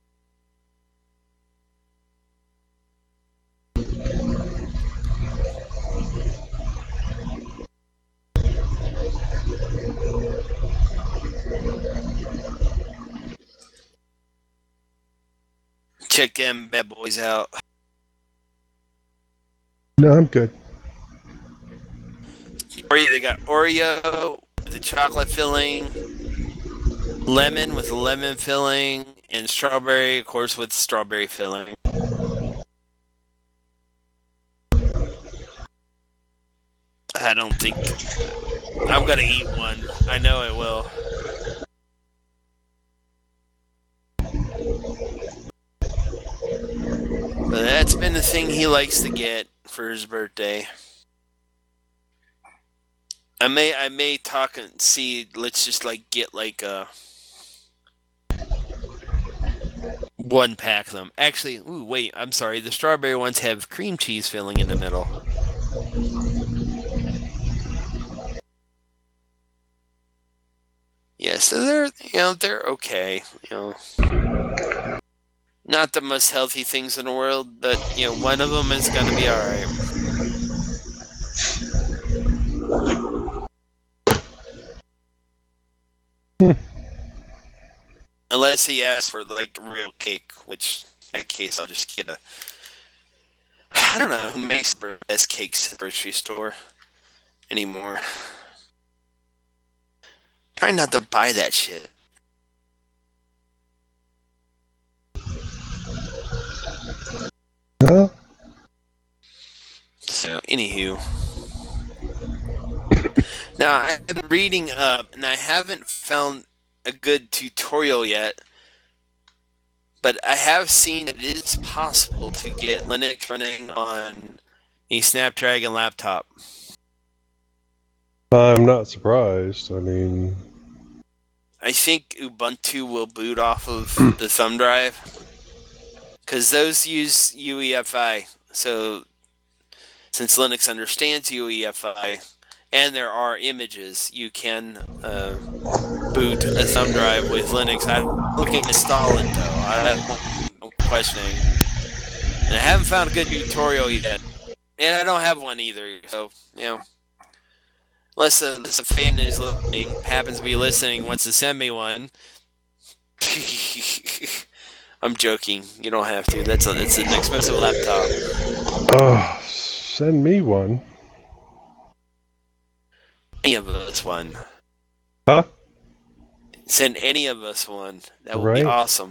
Check them bad boys out. No, I'm good. Oreo, they got Oreo with the chocolate filling, lemon with the lemon filling, and strawberry, of course, with strawberry filling. I don't think I'm gonna eat one. I know I will. But that's been the thing he likes to get for his birthday. I may I may talk and see, let's just like get like a one pack of them. Actually, ooh, wait, I'm sorry. The strawberry ones have cream cheese filling in the middle. Yeah, so they're you know, they're okay. You know. Not the most healthy things in the world, but you know, one of them is gonna be alright. Unless he asks for like real cake, which in that case I'll just get a. I don't know who makes the best cakes at the grocery store anymore. Try not to buy that shit. Huh? So, anywho. Now, I've been reading up, and I haven't found a good tutorial yet, but I have seen that it is possible to get Linux running on a Snapdragon laptop. I'm not surprised. I mean, I think Ubuntu will boot off of the thumb drive, because those use U E F I. So, since Linux understands U E F I, and there are images, you can uh, boot a thumb drive with Linux. I'm looking to install it, though. I have no questioning. And I haven't found a good tutorial yet. And I don't have one either, so, you know. Unless a, unless a fan is listening, happens to be listening, wants to send me one. I'm joking. You don't have to. That's, a, that's an expensive laptop. oh, send me one. Any of us one. Huh? Send any of us one. That would Right. be awesome.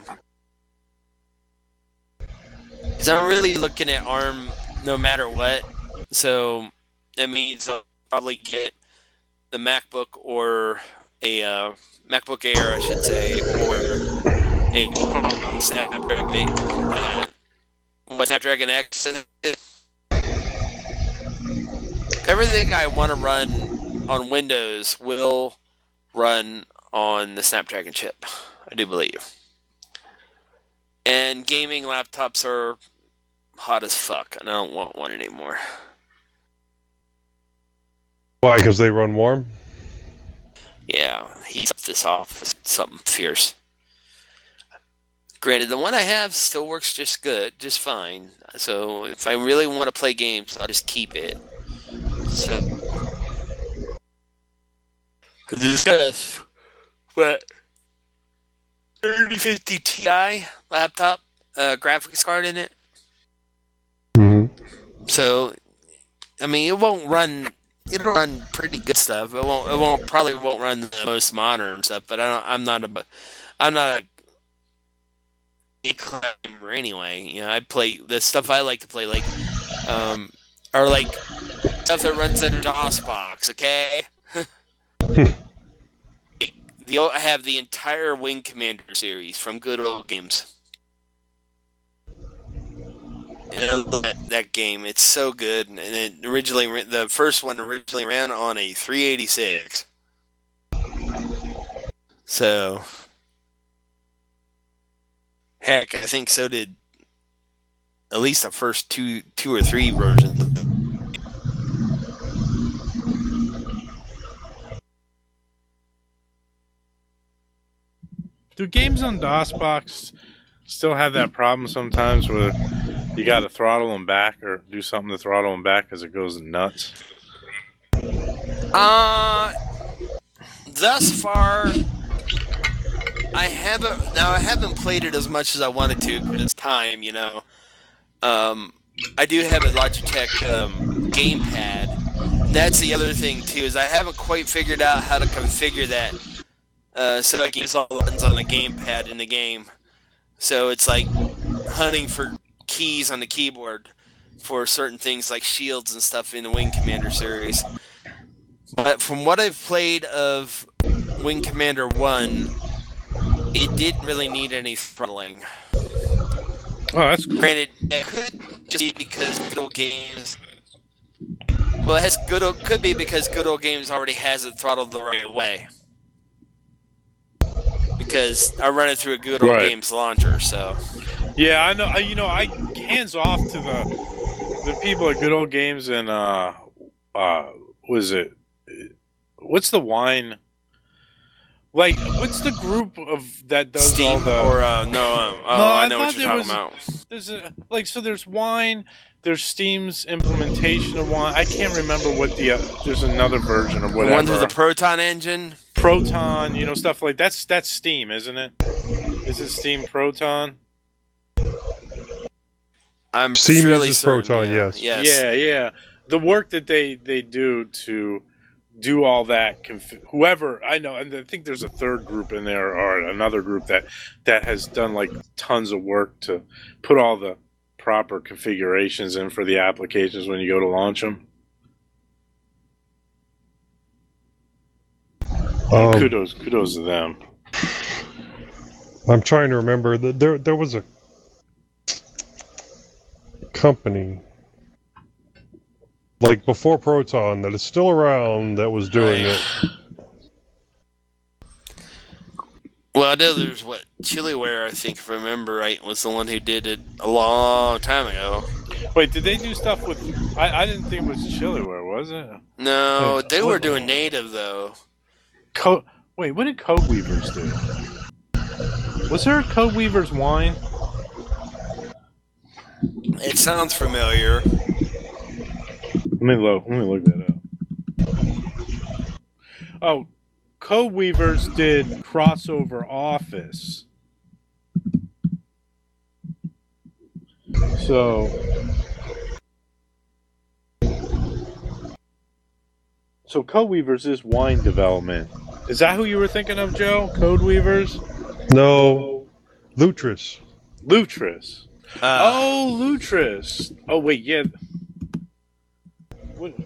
Because I'm really looking at ARM no matter what. So that means I'll probably get the MacBook or a uh, MacBook Air, I should say, or a Snapdragon, uh, what, Snapdragon X. Everything I want to run on Windows will run on the Snapdragon chip, I do believe. And gaming laptops are hot as fuck, and I don't want one anymore. Why? Because they run warm? Yeah, he's up this off with something fierce. Granted, the one I have still works just good, just fine. So if I really want to play games, I'll just keep it. So, cause it's got a what thirty fifty Ti laptop uh, graphics card in it. Mm-hmm. So, I mean, it won't run. It'll run pretty good stuff. It won't. It won't. Probably won't run the most modern stuff. But I don't. I'm not a. I'm not a gamer anyway. You know, I play the stuff I like to play, like, um, are like stuff that runs in a DOSBox. Okay. the I have the entire Wing Commander series from Good Old Games. And I love that, that game. It's so good. And it originally, the first one originally ran on a three eighty-six. So, Heck, I think so did at least the first two, two or three versions. Do games on DOSBox still have that problem sometimes where you got to throttle them back or do something to throttle them back because it goes nuts? Uh, thus far, I haven't. Now I haven't played it as much as I wanted to, but it's time, you know. Um, I do have a Logitech um, gamepad. That's the other thing too, is I haven't quite figured out how to configure that uh, so I can use all the buttons on the gamepad in the game. So it's like hunting for keys on the keyboard for certain things like shields and stuff in the Wing Commander series. But from what I've played of Wing Commander one, it didn't really need any throttling. Oh, that's cool. Granted, it could just be because Good Old Games. Well, it has good. Old, could be because Good Old Games already has it throttled the right way. Because I run it through a Good Old Right. Games launcher, so. Yeah, I know. I, you know, I hands off to the the people at Good Old Games and uh, uh, was it? What's the wine? Like, what's the group of that does Steam all the? or uh, no? Um, oh, No, I I know thought what you're there talking about. There's a, like so. There's wine. There's Steam's implementation of wine. I can't remember what the. Uh, there's another version or The whatever. ones with the Proton engine. Proton, you know, stuff like that's that's Steam, isn't it? Is it Steam Proton? I'm Steam fairly uses certain, Proton, yeah. yes. Yes. Yeah, yeah. The work that they they do to do all that, conf- whoever I know, and I think there's a third group in there or another group that that has done like tons of work to put all the proper configurations in for the applications when you go to launch them. Um, kudos, kudos to them. I'm trying to remember that there there was a company like before Proton that is still around that was doing Right. it. Well, I know there's what Chiliware, I think, if I remember right, was the one who did it a long time ago. Wait, did they do stuff with? I, I didn't think it was Chiliware, was it? No, Hmm. they What- were doing native though. Co- Wait, what did Code Weavers do? Was there a Code Weavers wine? It sounds familiar. Let me look. Let me look that up. Oh, Code Weavers did Crossover Office. So, so Code Weavers is wine development. Is that who you were thinking of, Joe? Code Weavers? No, Lutris. Lutris. Uh, Oh, Lutris. Oh, wait, yeah. What?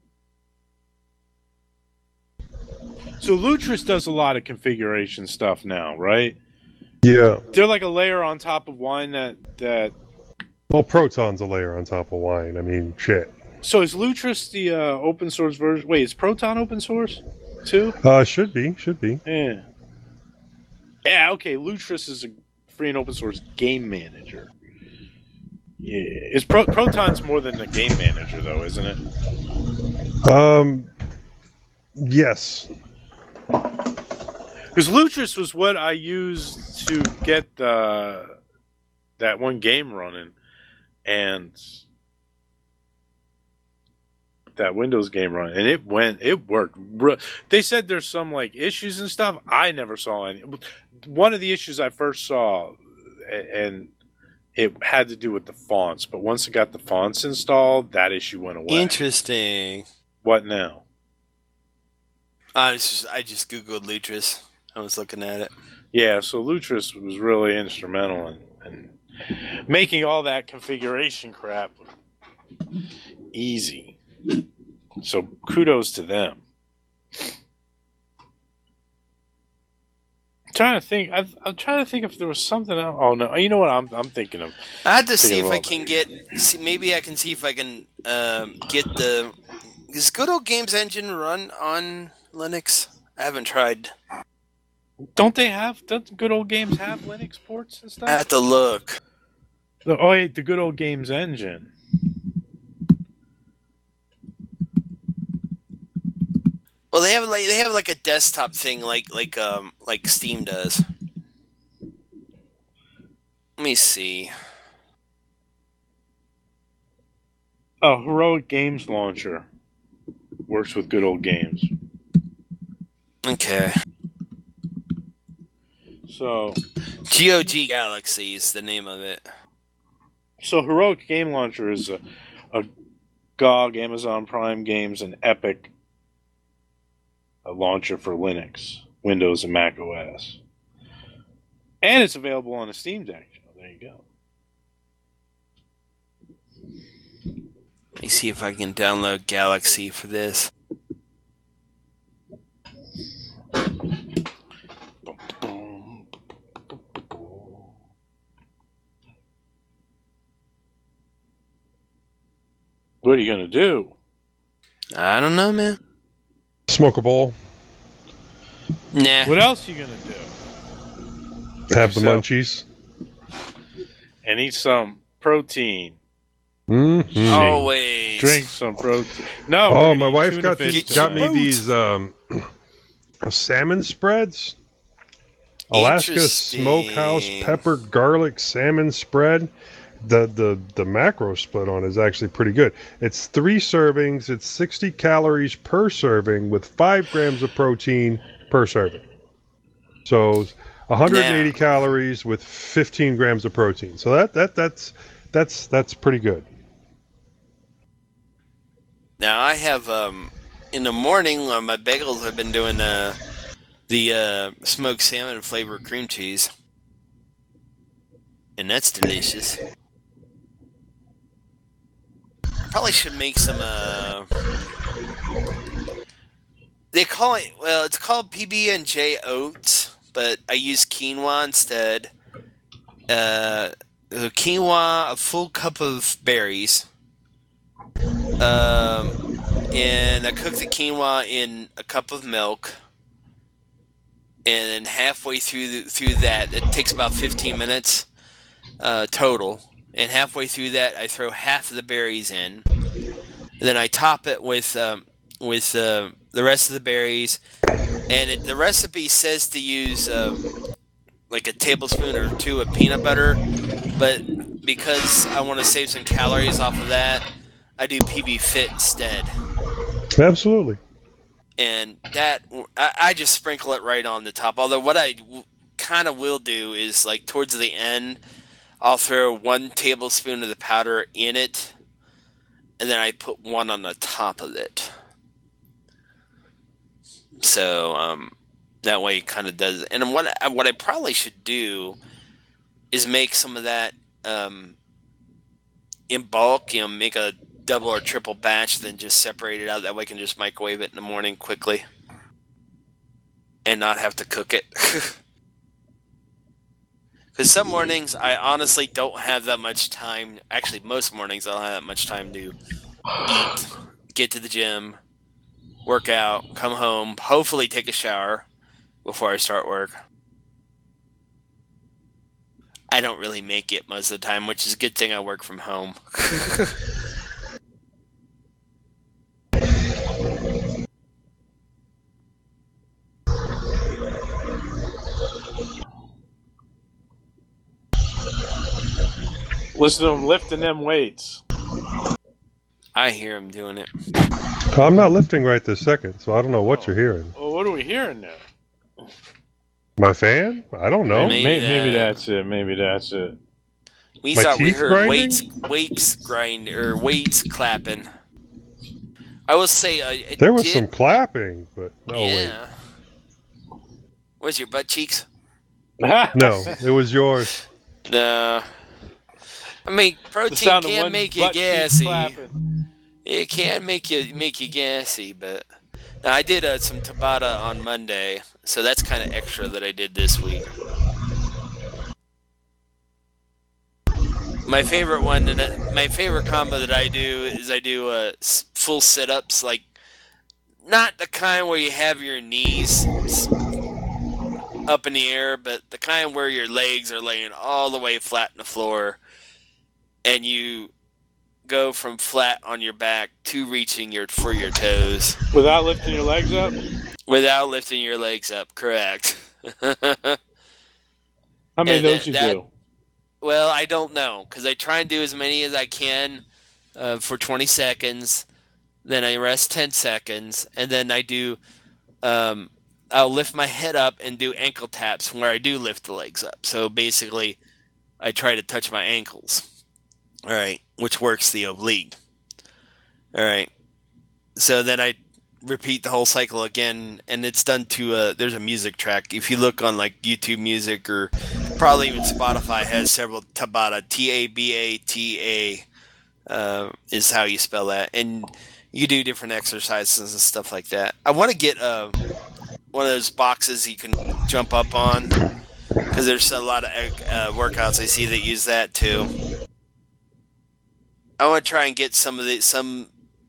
So Lutris does a lot of configuration stuff now, right? Yeah. They're like a layer on top of wine that that. Well, Proton's a layer on top of wine. I mean, shit. So is Lutris the uh, open source version? Wait, is Proton open source too? Uh, should be, should be. Yeah. Yeah. Okay. Lutris is a free and open source game manager. Yeah. Is Pro- Proton's more than a game manager though, isn't it? Um, yes. Because Lutris was what I used to get the that one game running, and that Windows game running, and it went, it worked. They said there's some like issues and stuff. I never saw any. One of the issues I first saw, and it had to do with the fonts. But once it got the fonts installed, that issue went away. interesting. What now? I just I just googled Lutris. I was looking at it. Yeah, so Lutris was really instrumental in, in making all that configuration crap easy. So kudos to them. I'm trying to think. I've, I'm trying to think if there was something else. Oh no! You know what? I'm I'm thinking of. I had to see Figure if it I out. can get. See, maybe I can see if I can um, get the. Does Good Old Games Engine run on Linux? I haven't tried. Don't they have? Don't the good old games have Linux ports and I stuff? have to look. The, oh, wait, the good old games engine. Well, they have like they have like a desktop thing, like like um like Steam does. Let me see. Oh, Heroic Games Launcher works with good old games. Okay. So, G O G Galaxy is the name of it. so Heroic Game Launcher is a, a G O G, Amazon Prime Games, and Epic a launcher for Linux, Windows, and Mac O S. And it's available on a Steam Deck. There you go. Let me see if I can download Galaxy for this. What are you going to do? I don't know, man. Smoke a bowl. Nah. What else are you going to do? Have the yourself- munchies. And eat some protein. Mm-hmm. Always. Drink some protein. No. Oh, we're my gonna eat wife tuna got fish these, Get got tonight. me these um, salmon spreads. Alaska Interesting. Smokehouse Pepper Garlic Salmon Spread. The, the the macro split on is actually pretty good. It's three servings. It's sixty calories per serving with five grams of protein per serving. So one hundred eighty Now- calories with fifteen grams of protein. So that that that's that's that's pretty good. Now I have um in the morning on my bagels I've been doing uh the uh smoked salmon flavored cream cheese. And that's delicious. I probably should make some uh they call it well, it's called P B and J oats, but I use quinoa instead. Uh the quinoa, a full cup of berries. Um, and I cook the quinoa in a cup of milk, and then halfway through the, through that, it takes about fifteen minutes uh, total. And halfway through that, I throw half of the berries in. And then I top it with um, with uh, the rest of the berries. And it, the recipe says to use um, like a tablespoon or two of peanut butter, but because I want to save some calories off of that, I do P B Fit instead. Absolutely. And that, I, I just sprinkle it right on the top. Although what I w- kind of will do is, like, towards the end, I'll throw one tablespoon of the powder in it, and then I put one on the top of it. So, um, that way it kind of does. And what I, what I probably should do is make some of that um, in bulk, you know, make a double or triple batch, then just separate it out. That way I can just microwave it in the morning quickly and not have to cook it. Because some mornings I honestly don't have that much time. Actually, most mornings I don't have that much time to eat, get to the gym, work out, come home, hopefully take a shower before I start work. I don't really make it most of the time, which is a good thing I work from home. Listen to them lifting them weights. I hear him doing it. I'm not lifting right this second, so I don't know what you're hearing. Well, what are we hearing now? My fan? I don't know. Maybe Maybe, maybe that. that's it. Maybe that's it. We My thought we teeth heard grinding? weights, weights grind or weights clapping. I will say, uh, it There was did- some clapping, but no wait. yeah. Where's your butt cheeks? No, it was yours. No. I mean, The protein sound of can one make you butt cheek gassy. clapping. It can make you make you gassy, but now, I did uh, some Tabata on Monday, so that's kind of extra that I did this week. My favorite one, and uh, my favorite combo that I do is I do uh, s- full sit-ups, like not the kind where you have your knees up in the air, but the kind where your legs are laying all the way flat in the floor, and you go from flat on your back to reaching your for your toes Without lifting your legs up? without lifting your legs up. Correct. How many of And those that- you that- do? Well, I don't know, because I try and do as many as I can uh, for twenty seconds. Then I rest ten seconds, and then I do. Um, I'll lift my head up and do ankle taps where I do lift the legs up. So basically, I try to touch my ankles. All right, which works the oblique. All right. So then I repeat the whole cycle again, and it's done to a. There's a music track. If you look on like YouTube Music or probably even Spotify has several Tabata, T A B A T A, uh, is how you spell that, and you do different exercises and stuff like that. I want to get uh, one of those boxes you can jump up on, because there's a lot of uh, workouts I see that use that too. I want to try and get some of the some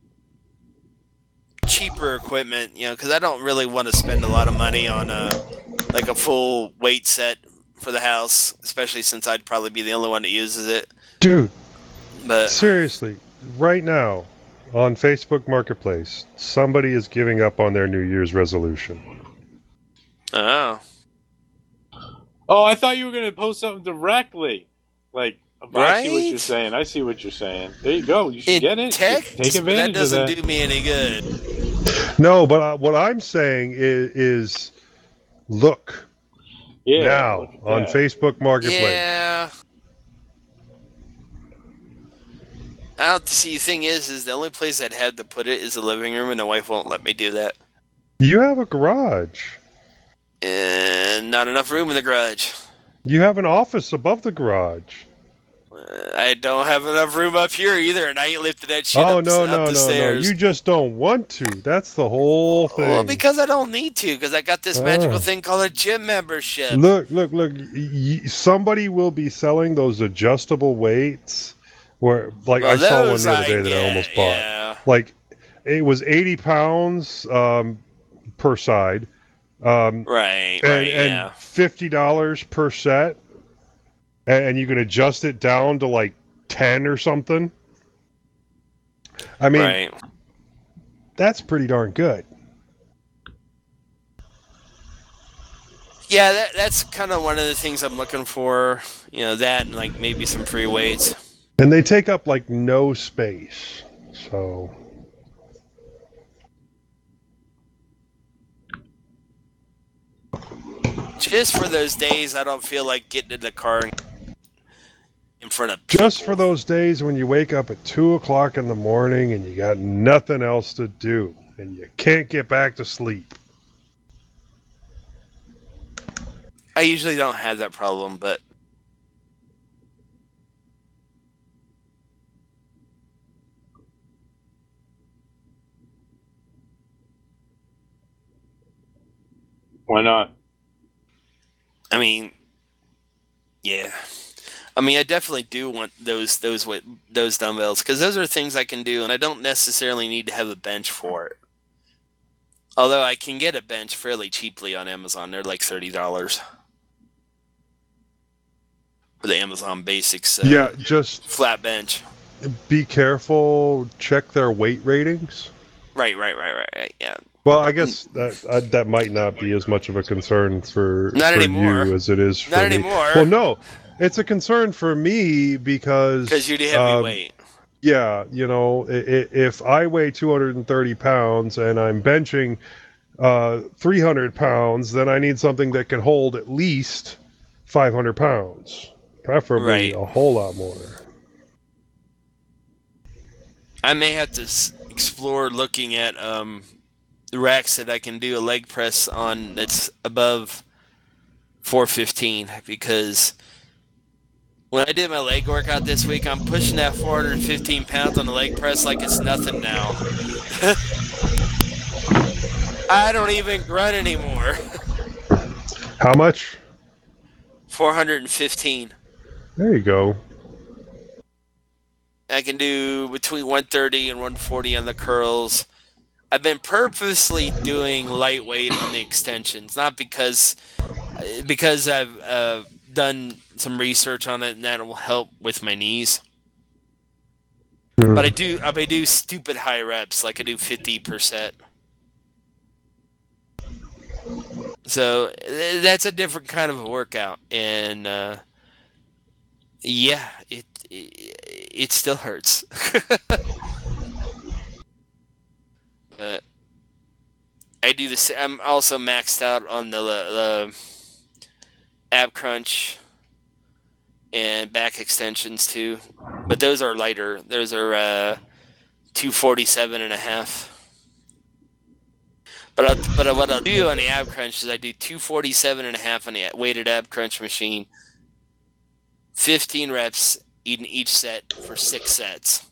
cheaper equipment, you know, because I don't really want to spend a lot of money on a like a full weight set for the house, especially since I'd probably be the only one that uses it. Dude, But seriously, right now on Facebook Marketplace, somebody is giving up on their New Year's resolution. oh, Oh, I thought you were going to post something directly. Like, I see what you're Right? saying. I see what you're saying. There you go. You should it get it. text, Take but advantage that doesn't of that. do me any good. No, but uh, what I'm saying is, is look yeah, now look at on that. Facebook Marketplace. Yeah. I don't see. The thing is, is the only place I'd have to put it is the living room, and the wife won't let me do that. You have a garage. And not enough room in the garage. You have an office above the garage. Uh, I don't have enough room up here either, and I ain't lifted that shit Oh up, no, up no, the no, stairs. no! You just don't want to. That's the whole thing. Well, because I don't need to, because I got this magical Ah. thing called a gym membership. Look, look, look! Y- y- somebody will be selling those adjustable weights. Where, like, Well, I saw one those the other day I that I get, almost bought. yeah. Like, it was eighty pounds um, per side, um, Right, and, right, and yeah. fifty dollars per set, and, and you can adjust it down to like ten or something. I mean, Right. that's pretty darn good. Yeah, that, that's kind of one of the things I'm looking for. You know, that and like maybe some free weights. And they take up like no space. So Just for those days, I don't feel like getting in the car in front of people. just for those days when you wake up at two o'clock in the morning and you got nothing else to do and you can't get back to sleep. I usually don't have that problem, but Why not? I mean, yeah. I mean, I definitely do want those those wa- those dumbbells because those are things I can do, and I don't necessarily need to have a bench for it. Although I can get a bench fairly cheaply on Amazon, they're like thirty dollars for the Amazon Basics uh, Yeah, just flat bench. be careful. Check their weight ratings. Right, right, right, right, right. Yeah, Well, I guess that uh, that might not be as much of a concern for, Not for anymore. you as it is for Not me. anymore. Well, no, it's a concern for me because because you're the um, heavyweight. yeah, you know, i- i- if I weigh two hundred thirty pounds and I'm benching uh, three hundred pounds, then I need something that can hold at least five hundred pounds, preferably Right. a whole lot more. I may have to s- explore looking at um, the racks that I can do a leg press on that's above four fifteen because when I did my leg workout this week, I'm pushing that four hundred fifteen pounds on the leg press like it's nothing now. I don't even grunt anymore. How much? four hundred fifteen. There you go. I can do between one thirty and one forty on the curls. I've been purposely doing lightweight on the extensions, not because because I've uh, done some research on it, and that will help with my knees. Mm. But I do, I do stupid high reps, like I do fifty percent. So that's a different kind of a workout, and uh, yeah, it, it it still hurts. But I do this. I'm also maxed out on the the ab crunch and back extensions too, but those are lighter. Those are uh, two forty-seven and a half. But I'll, but what I'll do on the ab crunch is I do two forty-seven and a half on the weighted ab crunch machine, fifteen reps in each set for six sets.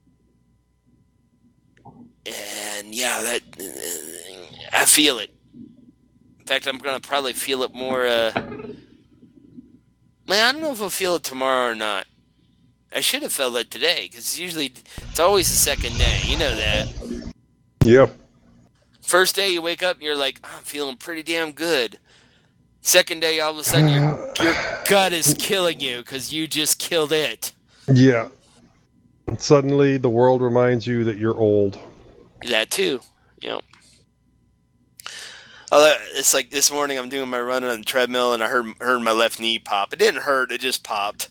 And yeah, that uh, I feel it. In fact, I'm gonna probably feel it more. Uh, man, I don't know if I'll feel it tomorrow or not. I should have felt it today because usually it's always the second day. You know that. Yep. First day you wake up and you're like, I'm feeling pretty damn good. Second day, all of a sudden your your gut is killing you because you just killed it. Yeah. And suddenly the world reminds you that you're old. That too, you know. Oh, it's like this morning I'm doing my run on the treadmill and I heard heard my left knee pop. It didn't hurt, it just popped.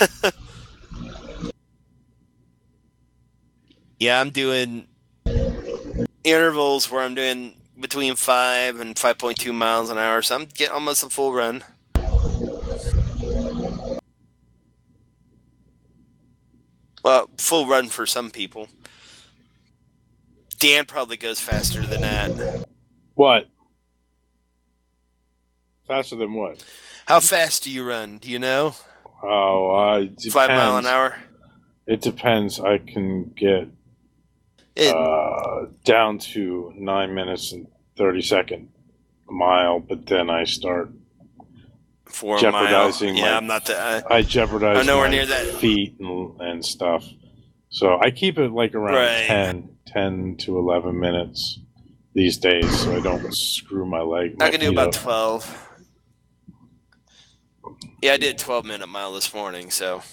Yeah, I'm doing intervals where I'm doing between five and five point two miles an hour, so I'm getting almost a full run. Well, full run for some people. Dan probably goes faster than that. What? Faster than what? How fast do you run? Do you know? Oh, uh, it depends. Five mile an hour? It depends. I can get It, uh, down to nine minutes and thirty second a mile, but then I start four jeopardizing mile. Yeah, my- I'm not the. Uh, I jeopardize I'm nowhere my near that. feet and, and stuff. So I keep it like around Right. ten, ten to eleven minutes these days, so I don't screw my leg. My I can do feet about up. twelve. Yeah, I did a twelve minute mile this morning, so.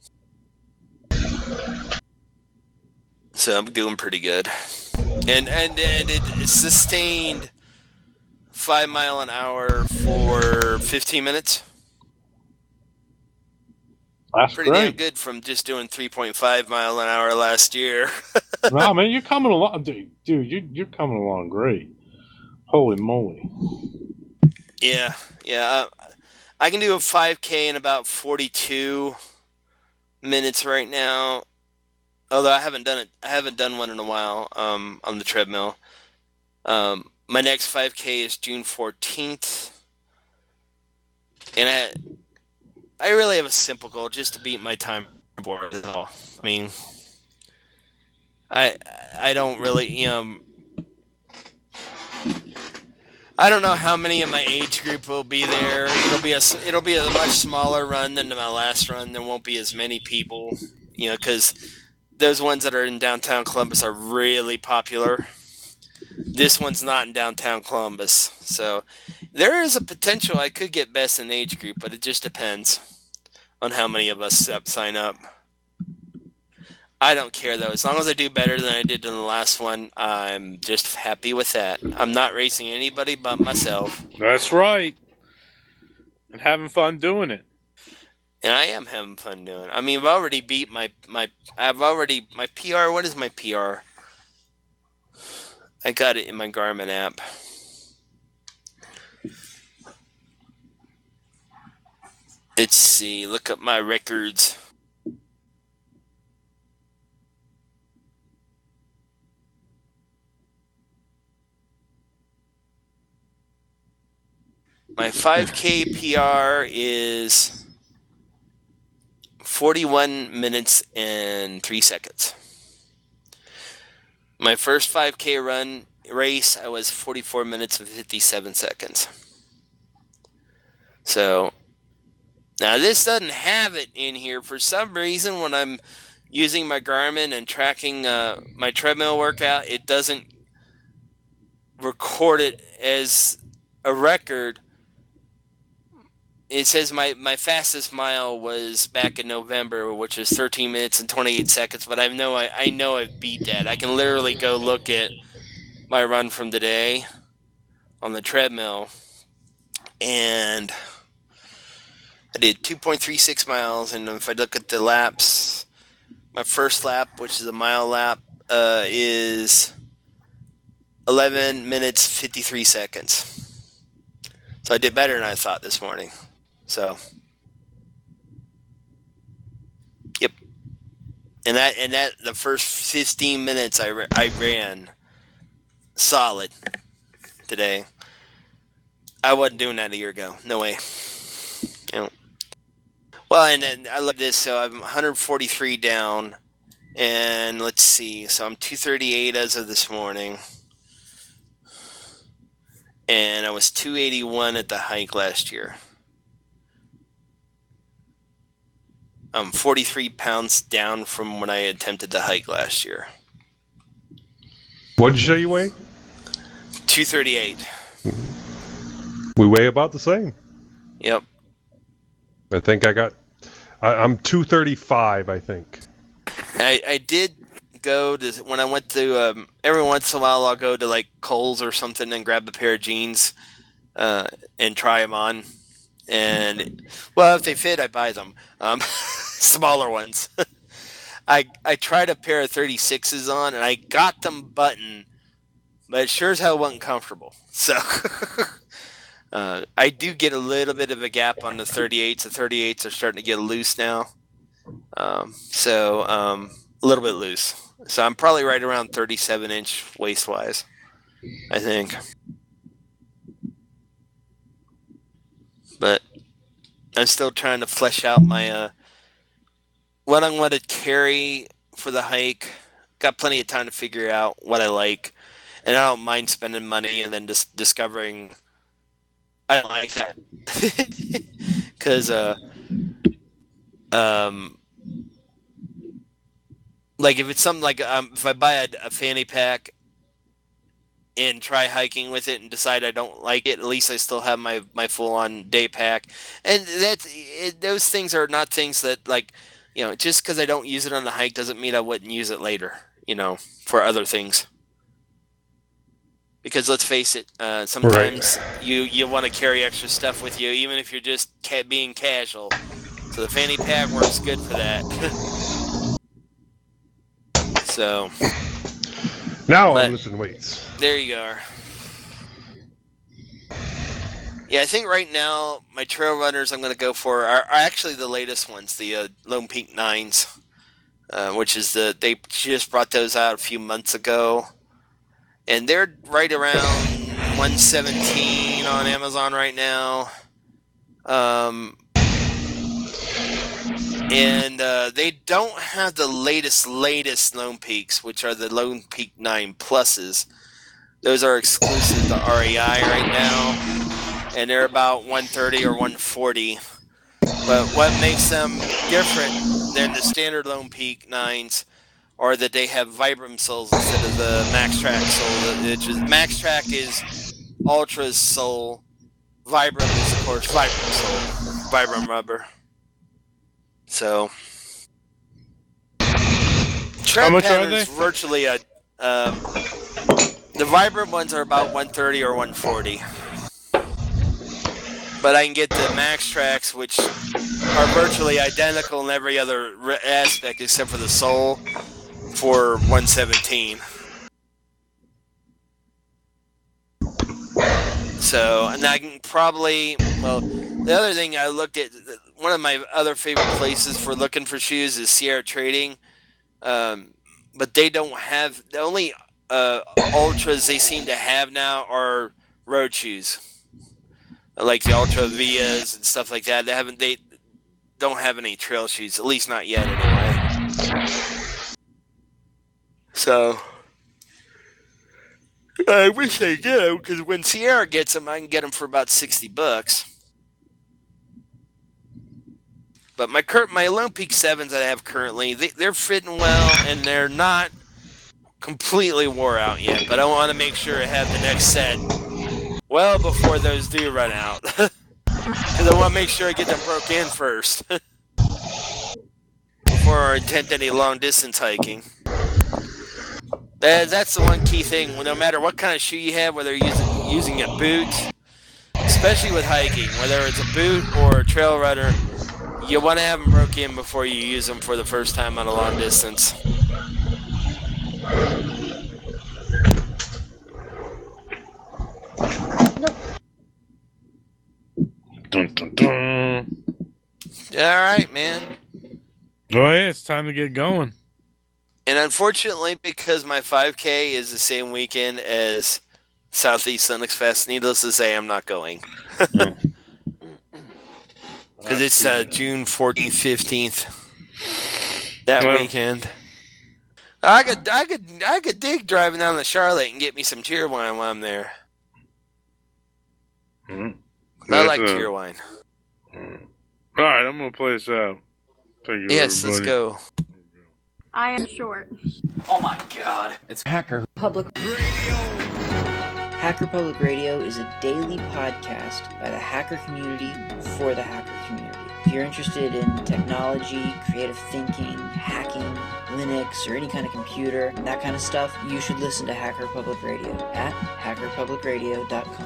So I'm doing pretty good. And and, and it, it sustained five mile an hour for fifteen minutes. That's Pretty damn great. good from just doing three point five mile an hour last year. Wow, man, you're coming along, dude. Dude, you're, you're coming along great. Holy moly! Yeah, yeah. I, I can do a five K in about forty-two minutes right now. Although I haven't done it, I haven't done one in a while um, on the treadmill. Um, my next five K is June fourteenth, and I, I really have a simple goal, just to beat my time board. Is all. I mean, I, I don't really, you know. I don't know how many of my age group will be there. It'll be a it'll be a much smaller run than my last run. There won't be as many people, you know, because those ones that are in downtown Columbus are really popular. This one's not in downtown Columbus, so there is a potential I could get best in age group, but it just depends on how many of us sign up. I don't care, though. As long as I do better than I did in the last one, I'm just happy with that. I'm not racing anybody but myself. That's right. And having fun doing it. And I am having fun doing it. I mean, I've already beat my, my I've already, my P R, what is my P R? I got it in my Garmin app. Let's see, look up my records. My five K P R is forty-one minutes and three seconds. My first five K run race, I was forty-four minutes and fifty-seven seconds. So, now this doesn't have it in here. For some reason, when I'm using my Garmin and tracking uh, my treadmill workout, it doesn't record it as a record it says my, my fastest mile was back in November, which is thirteen minutes and twenty-eight seconds. But I know I, I know I've beat that. I can literally go look at my run from today on the treadmill, and I did two point three six miles. And if I look at the laps, my first lap, which is a mile lap, uh, is eleven minutes fifty-three seconds. So I did better than I thought this morning. So, yep. And that, and that, the first fifteen minutes I, I ran solid today. I wasn't doing that a year ago. No way. You know. Well, and then I love this. So I'm one hundred forty-three down, and let's see. So I'm two thirty-eight as of this morning. And I was two eighty-one at the hike last year. I'm forty-three pounds down from when I attempted to hike last year. What did you say you weigh? two thirty-eight. We weigh about the same. Yep. I think I got... I, I'm two thirty-five, I think. I, I did go to... When I went to... Um, every once in a while, I'll go to, like, Kohl's or something and grab a pair of jeans uh, and try them on. And, well, if they fit, I buy them. Um, smaller ones. I I tried a pair of thirty-sixes on, and I got them buttoned, but it sure as hell wasn't comfortable. So... Uh, I do get a little bit of a gap on the thirty-eights. The thirty-eights are starting to get loose now. Um, so um, a little bit loose. So I'm probably right around thirty-seven inch waist-wise, I think. But I'm still trying to flesh out my uh, what I'm going to carry for the hike. Got plenty of time to figure out what I like. And I don't mind spending money and then just discovering... I don't like that because, uh, um, like if it's something like um, if I buy a, a fanny pack and try hiking with it and decide I don't like it, at least I still have my, my full on day pack. And that's it, those things are not things that, like, you know, just because I don't use it on the hike doesn't mean I wouldn't use it later, you know, for other things. Because let's face it, uh, sometimes right. you, you want to carry extra stuff with you, even if you're just ca- being casual. So the fanny pack works good for that. So. Now I'm lifting weights. There you are. Yeah, I think right now my trail runners I'm going to go for are, are actually the latest ones, the uh, Lone Peak Nines, uh, which is the they just brought those out a few months ago. And they're right around one seventeen on Amazon right now. Um, and uh, they don't have the latest, latest Lone Peaks, which are the Lone Peak nine Pluses. Those are exclusive to R E I right now. And they're about one thirty or one forty. But what makes them different than the standard Lone Peak nines or that they have Vibram soles instead of the Max Track sole. Which is, Max Track is Ultra's sole. Vibram is, of course, Vibram sole. Vibram rubber. So, tread pattern is virtually a. Um, the Vibram ones are about one thirty or one forty. But I can get the Max Tracks, which are virtually identical in every other aspect except for the sole, for one seventeen. So, and I can probably, well, the other thing I looked at, one of my other favorite places for looking for shoes is Sierra Trading. Um, but they don't have, the only uh, Ultras they seem to have now are road shoes. Like the Ultra Vias and stuff like that. They haven't, they don't have any trail shoes, at least not yet anyway. So, I wish they did, because when Sierra gets them, I can get them for about sixty bucks. But my current, my Lone Peak sevens that I have currently, they, they're fitting well, and they're not completely wore out yet. But I want to make sure I have the next set well before those do run out. Because I want to make sure I get them broke in first. Before I attempt any long distance hiking. That, that's the one key thing. No matter what kind of shoe you have, whether you're using, using a boot, especially with hiking, whether it's a boot or a trail runner, you want to have them broke in before you use them for the first time on a long distance. Dun, dun, dun. All right, man. Oh, yeah, it's time to get going. And unfortunately, because my five K is the same weekend as Southeast Linux Fest, needless to say, I'm not going. Because it's uh, June fourteenth, fifteenth. That Well. weekend. I could, I could, I could dig driving down to Charlotte and get me some cheer wine while I'm there. Mhm. I like That's, uh, cheer wine. All right, I'm going to play this out. Thank you, Yes, let's everybody. go. I am short. Oh my god. It's Hacker. Public Hacker Public Radio is a daily podcast by the hacker community for the hacker community. If you're interested in technology, creative thinking, hacking, Linux, or any kind of computer, and that kind of stuff, you should listen to Hacker Public Radio at hacker public radio dot com.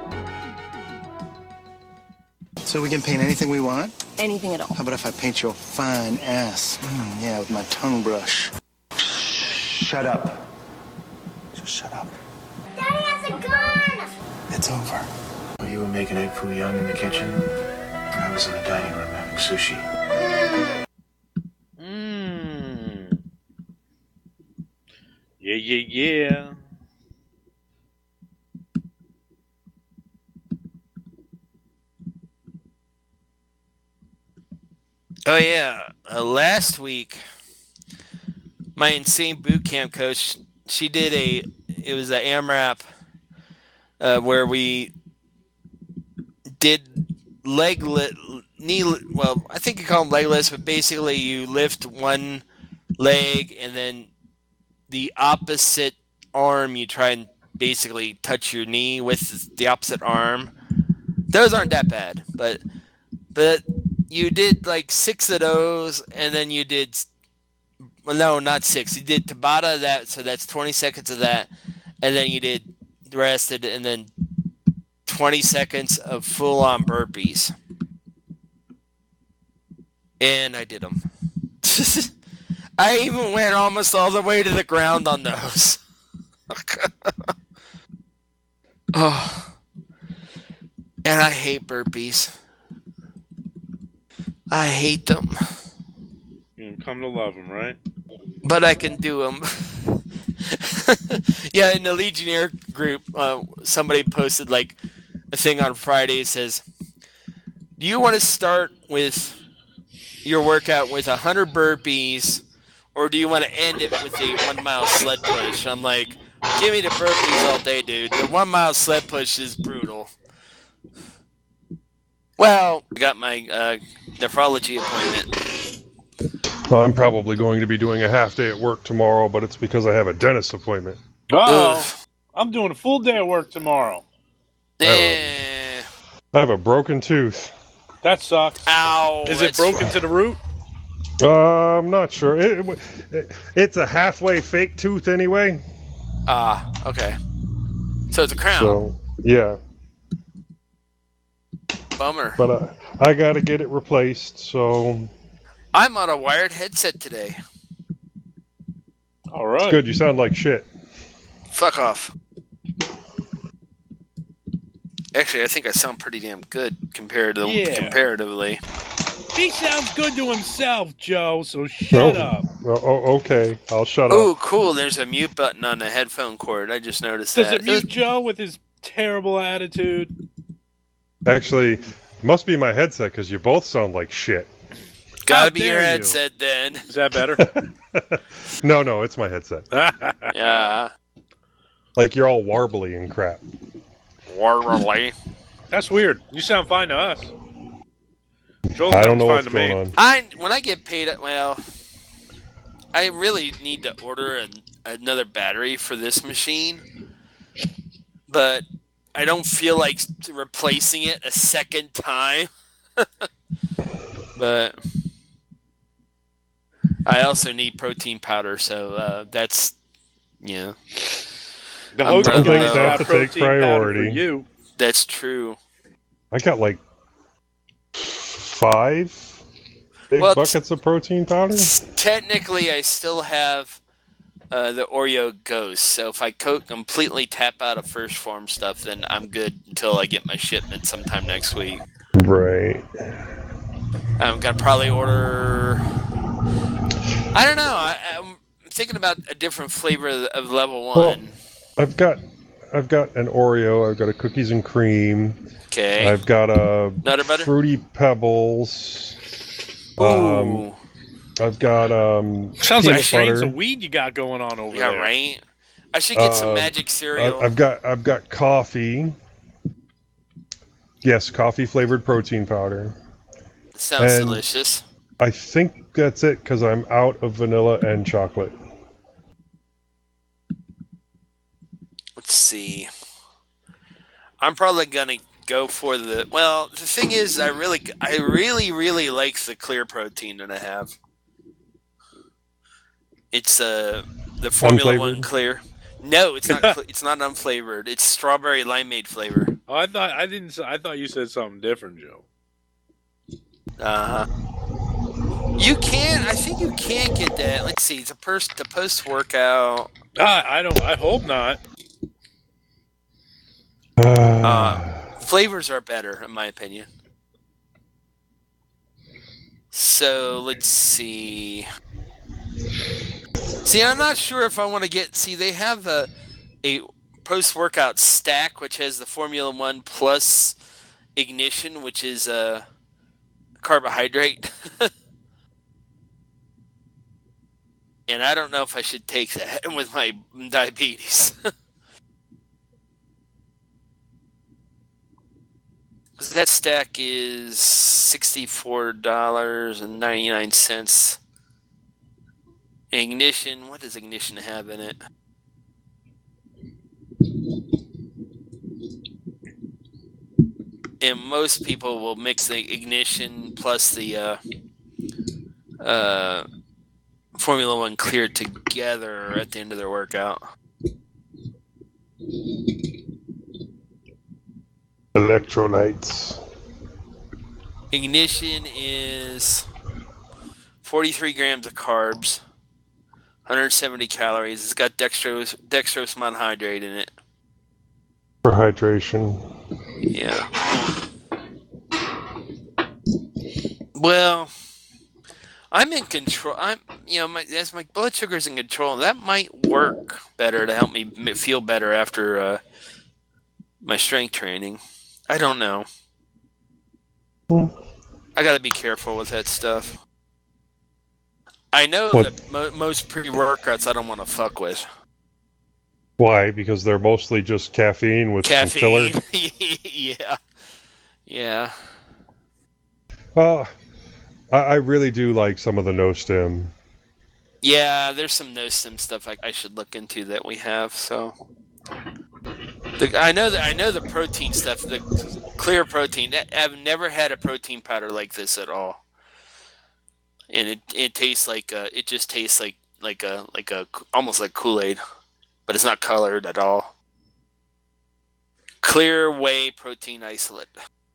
So we can paint anything we want? Anything at all. How about if I paint your fine ass? Mm, yeah, with my tongue brush. Shut up. Just shut up. Daddy has a gun! It's over. Well, you were making egg foo young in the kitchen. I was in the dining room having sushi. Mm. Yeah, yeah, yeah. Oh yeah, uh, last week, my insane boot camp coach, she did a, it was an AMRAP, uh, where we did leg lift, knee, li- well, I think you call them leg lifts, but basically you lift one leg and then the opposite arm, you try and basically touch your knee with the opposite arm. Those aren't that bad, but, but you did like six of those, and then you did, well, no, not six. You did Tabata, that, so that's twenty seconds of that, and then you did the rest, of it, and then twenty seconds of full-on burpees. And I did them. I even went almost all the way to the ground on those. Oh. And I hate burpees. I hate them. You come to love him, right? But I can do them. Yeah, in the Legionnaire group, uh, somebody posted like a thing on Friday. It says, do you want to start with your workout with one hundred burpees, or do you want to end it with a one-mile sled push? I'm like, give me the burpees all day, dude. The one-mile sled push is brutal. Well, I got my uh, nephrology appointment. Well, I'm probably going to be doing a half day at work tomorrow, but it's because I have a dentist appointment. Oh, Ugh. I'm doing a full day of work tomorrow. Eh. I have a broken tooth. That sucks. Ow. Is it that's- broken to the root? Uh, I'm not sure. It, it, it's a halfway fake tooth anyway. Ah, okay. So it's a crown. So, yeah. Bummer. But uh, I got to get it replaced, so I'm on a wired headset today. All right. good. You sound like shit. Fuck off. Actually, I think I sound pretty damn good compared to Yeah. comparatively. He sounds good to himself, Joe, so shut No. up. Oh, oh, okay. I'll shut Oh, up. cool. There's a mute button on the headphone cord. I just noticed Does that. it mute Joe with his terrible attitude? Actually, must be my headset because you both sound like shit. Gotta How be your dare you. headset then. Is that better? No, no, it's my headset. Yeah. Like you're all warbly and crap. Warly. That's weird. You sound fine to us. Joel I sounds don't know fine what's to me. going on. I when I get paid, well, I really need to order an, another battery for this machine. But I don't feel like replacing it a second time. But I also need protein powder, so uh, that's yeah. The I'm host running things low. have to take protein powder priority. For you. That's true. I got like five big Well, buckets of protein powder. Technically, I still have uh, the Oreo Ghost, so if I co- completely tap out of first form stuff, then I'm good until I get my shipment sometime next week. Right. I'm gonna probably order. I don't know. I, I'm thinking about a different flavor of, of level one. Well, I've got, I've got an Oreo. I've got a cookies and cream. Okay. I've got a Nutter butter? fruity pebbles. Ooh. Um, I've got um. Sounds like peanut strains butter. of weed you got going on over Yeah, there. right. I should get some Uh, magic cereal. I- I've got, I've got coffee. Yes, coffee flavored protein powder. Sounds and- delicious. I think that's it because I'm out of vanilla and chocolate. Let's see. I'm probably gonna go for the. Well, the thing is, I really, I really, really like the clear protein that I have. It's uh the Formula One Unflavored? clear. No, it's not. cl- it's not unflavored. It's strawberry limeade flavor. Oh, I thought I didn't. I thought you said something different, Joe. Uh huh. You can. I think you can get that. Let's see. The post the post workout. Ah, I don't. I hope not. Uh, flavors are better, in my opinion. So let's see. See, I'm not sure if I want to get. See, they have a a post workout stack, which has the Formula One plus ignition, which is a carbohydrate. And I don't know if I should take that with my diabetes. That stack is sixty-four dollars and ninety-nine cents. Ignition, what does ignition have in it? And most people will mix the ignition plus the uh, uh, Formula One clear together at the end of their workout. Electrolytes. Ignition is forty-three grams of carbs, one hundred seventy calories. It's got dextrose dextrose monohydrate in it. For hydration. Yeah. Well, I'm in control. I'm, you know, my as my blood sugar's in control. That might work better to help me m- feel better after uh, my strength training. I don't know. I got to be careful with that stuff. I know What? that mo- most pre-workouts I don't want to fuck with. Why? Because they're mostly just caffeine with some filler. Caffeine. Yeah. Yeah. Well, I, I really do like some of the no stim. Yeah, there's some no stim stuff I, I should look into that we have. So, the, I know that I know the protein stuff, the clear protein. I've never had a protein powder like this at all, and it it tastes like uh, it just tastes like like a like a almost like Kool-Aid, but it's not colored at all. Clear whey protein isolate.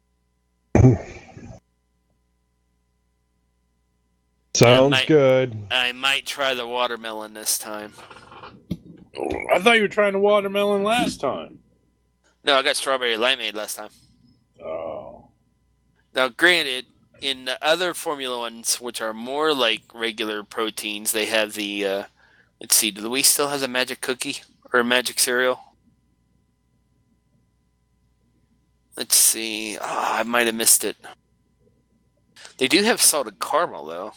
Sounds might- good. I might try the watermelon this time. I thought you were trying the watermelon last time. No, I got strawberry limeade last time. Oh. Now, granted, in the other Formula Ones, which are more like regular proteins, they have the. Uh, let's see, do we still have a magic cookie or a magic cereal? Let's see. Oh, I might have missed it. They do have salted caramel, though.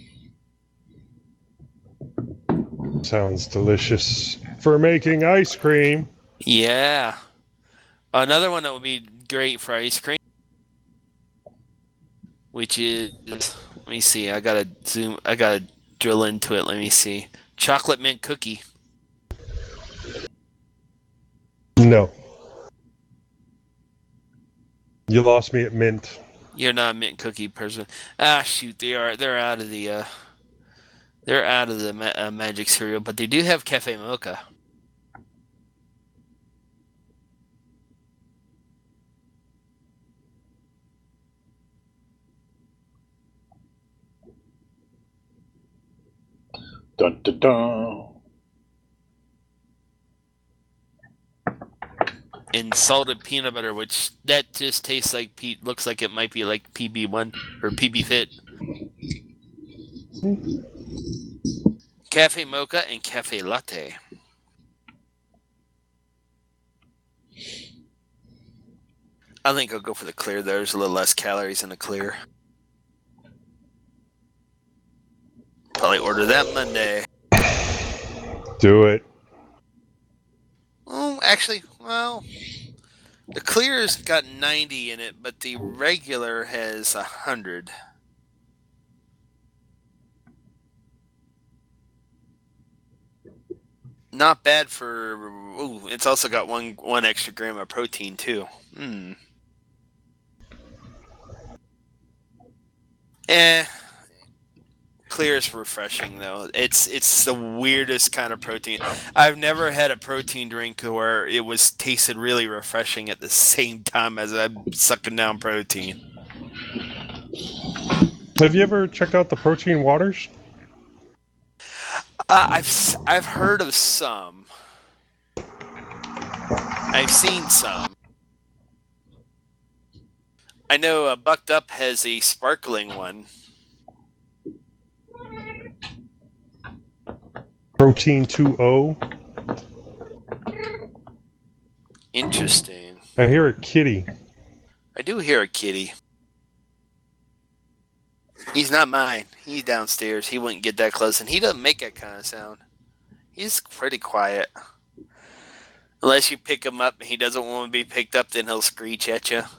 Sounds delicious for making ice cream. Yeah. Another one that would be great for ice cream, which is, let me see, I gotta zoom, I gotta drill into it. Let me see. Chocolate mint cookie. No. You lost me at mint. You're not a mint cookie person. Ah, shoot, they are. They're out of the. Uh, they're out of the ma- uh, magic cereal, but they do have cafe mocha. Dun dun dun. And salted peanut butter, which that just tastes like P- looks like it might be like P B one or P B Fit. Cafe mocha and cafe latte. I think I'll go for the clear. There's a little less calories in the clear. Probably order that Monday. Do it. Oh, actually, well, the clear's got ninety in it, but the regular has one hundred. Not bad for. Ooh, it's also got one one extra gram of protein too. Hmm. Eh. Clear is refreshing though. It's it's the weirdest kind of protein. I've never had a protein drink where it was tasted really refreshing at the same time as I'm sucking down protein. Have you ever checked out the protein waters? Uh, I've I've heard of some. I've seen some. I know uh, Bucked Up has a sparkling one. Protein two O. Interesting. I hear a kitty. I do hear a kitty. He's not mine. He's downstairs. He wouldn't get that close, and he doesn't make that kind of sound. He's pretty quiet. Unless you pick him up and he doesn't want to be picked up, then he'll screech at you.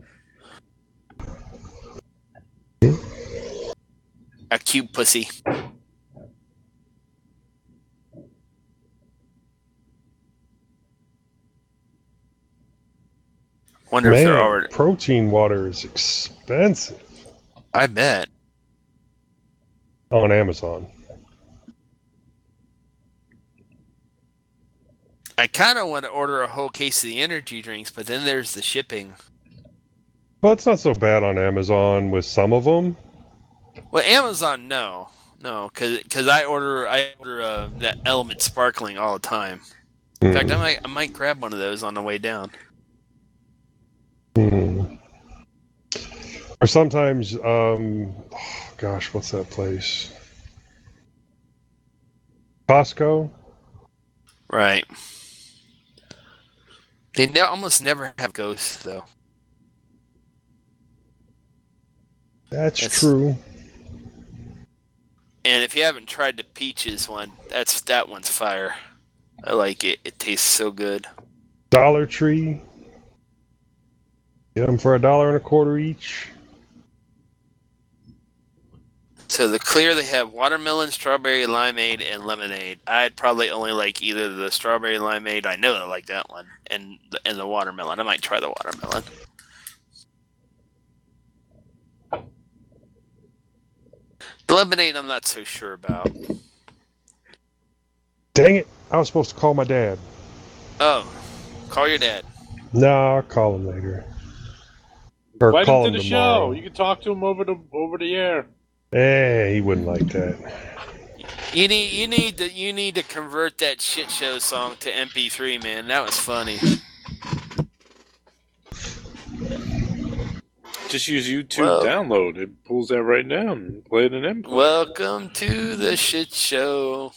A cute pussy. Wonder Man, if they're already. protein water is expensive. I bet. On Amazon. I kind of want to order a whole case of the energy drinks, but then there's the shipping. Well, it's not so bad on Amazon with some of them. Well, Amazon, no, no, because I order I order uh, that Element Sparkling all the time. In Mm. fact, I might I might grab one of those on the way down. Mm. Or sometimes, um, oh gosh, what's that place? Costco. Right. They ne- almost never have ghosts, though. That's, That's- true. And if you haven't tried the peaches one, that's that one's fire. I like it. It tastes so good. Dollar Tree. Get them for a dollar and a quarter each. So the clear, they have watermelon, strawberry, limeade, and lemonade. I'd probably only like either the strawberry limeade. I know I like that one, and the, and the watermelon. I might try the watermelon. The lemonade, I'm not so sure about. Dang it! I was supposed to call my dad. Oh, call your dad. No, I'll call him later. Or Invite call him to him the tomorrow. show. You can talk to him over the over the air. Eh, he wouldn't like that. You need you need to you need to convert that shit show song to M P three, man. That was funny. Just use YouTube Well- download. It pulls that right down and play it in M P. Welcome to the shit show.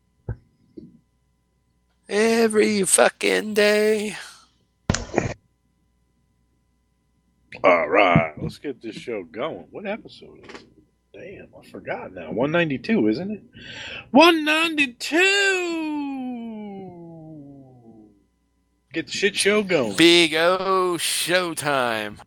Every fucking day. All right, let's get this show going. What episode is it? Damn, I forgot now. one ninety-two, isn't it? one ninety-two! Get the shit show going. Big O showtime.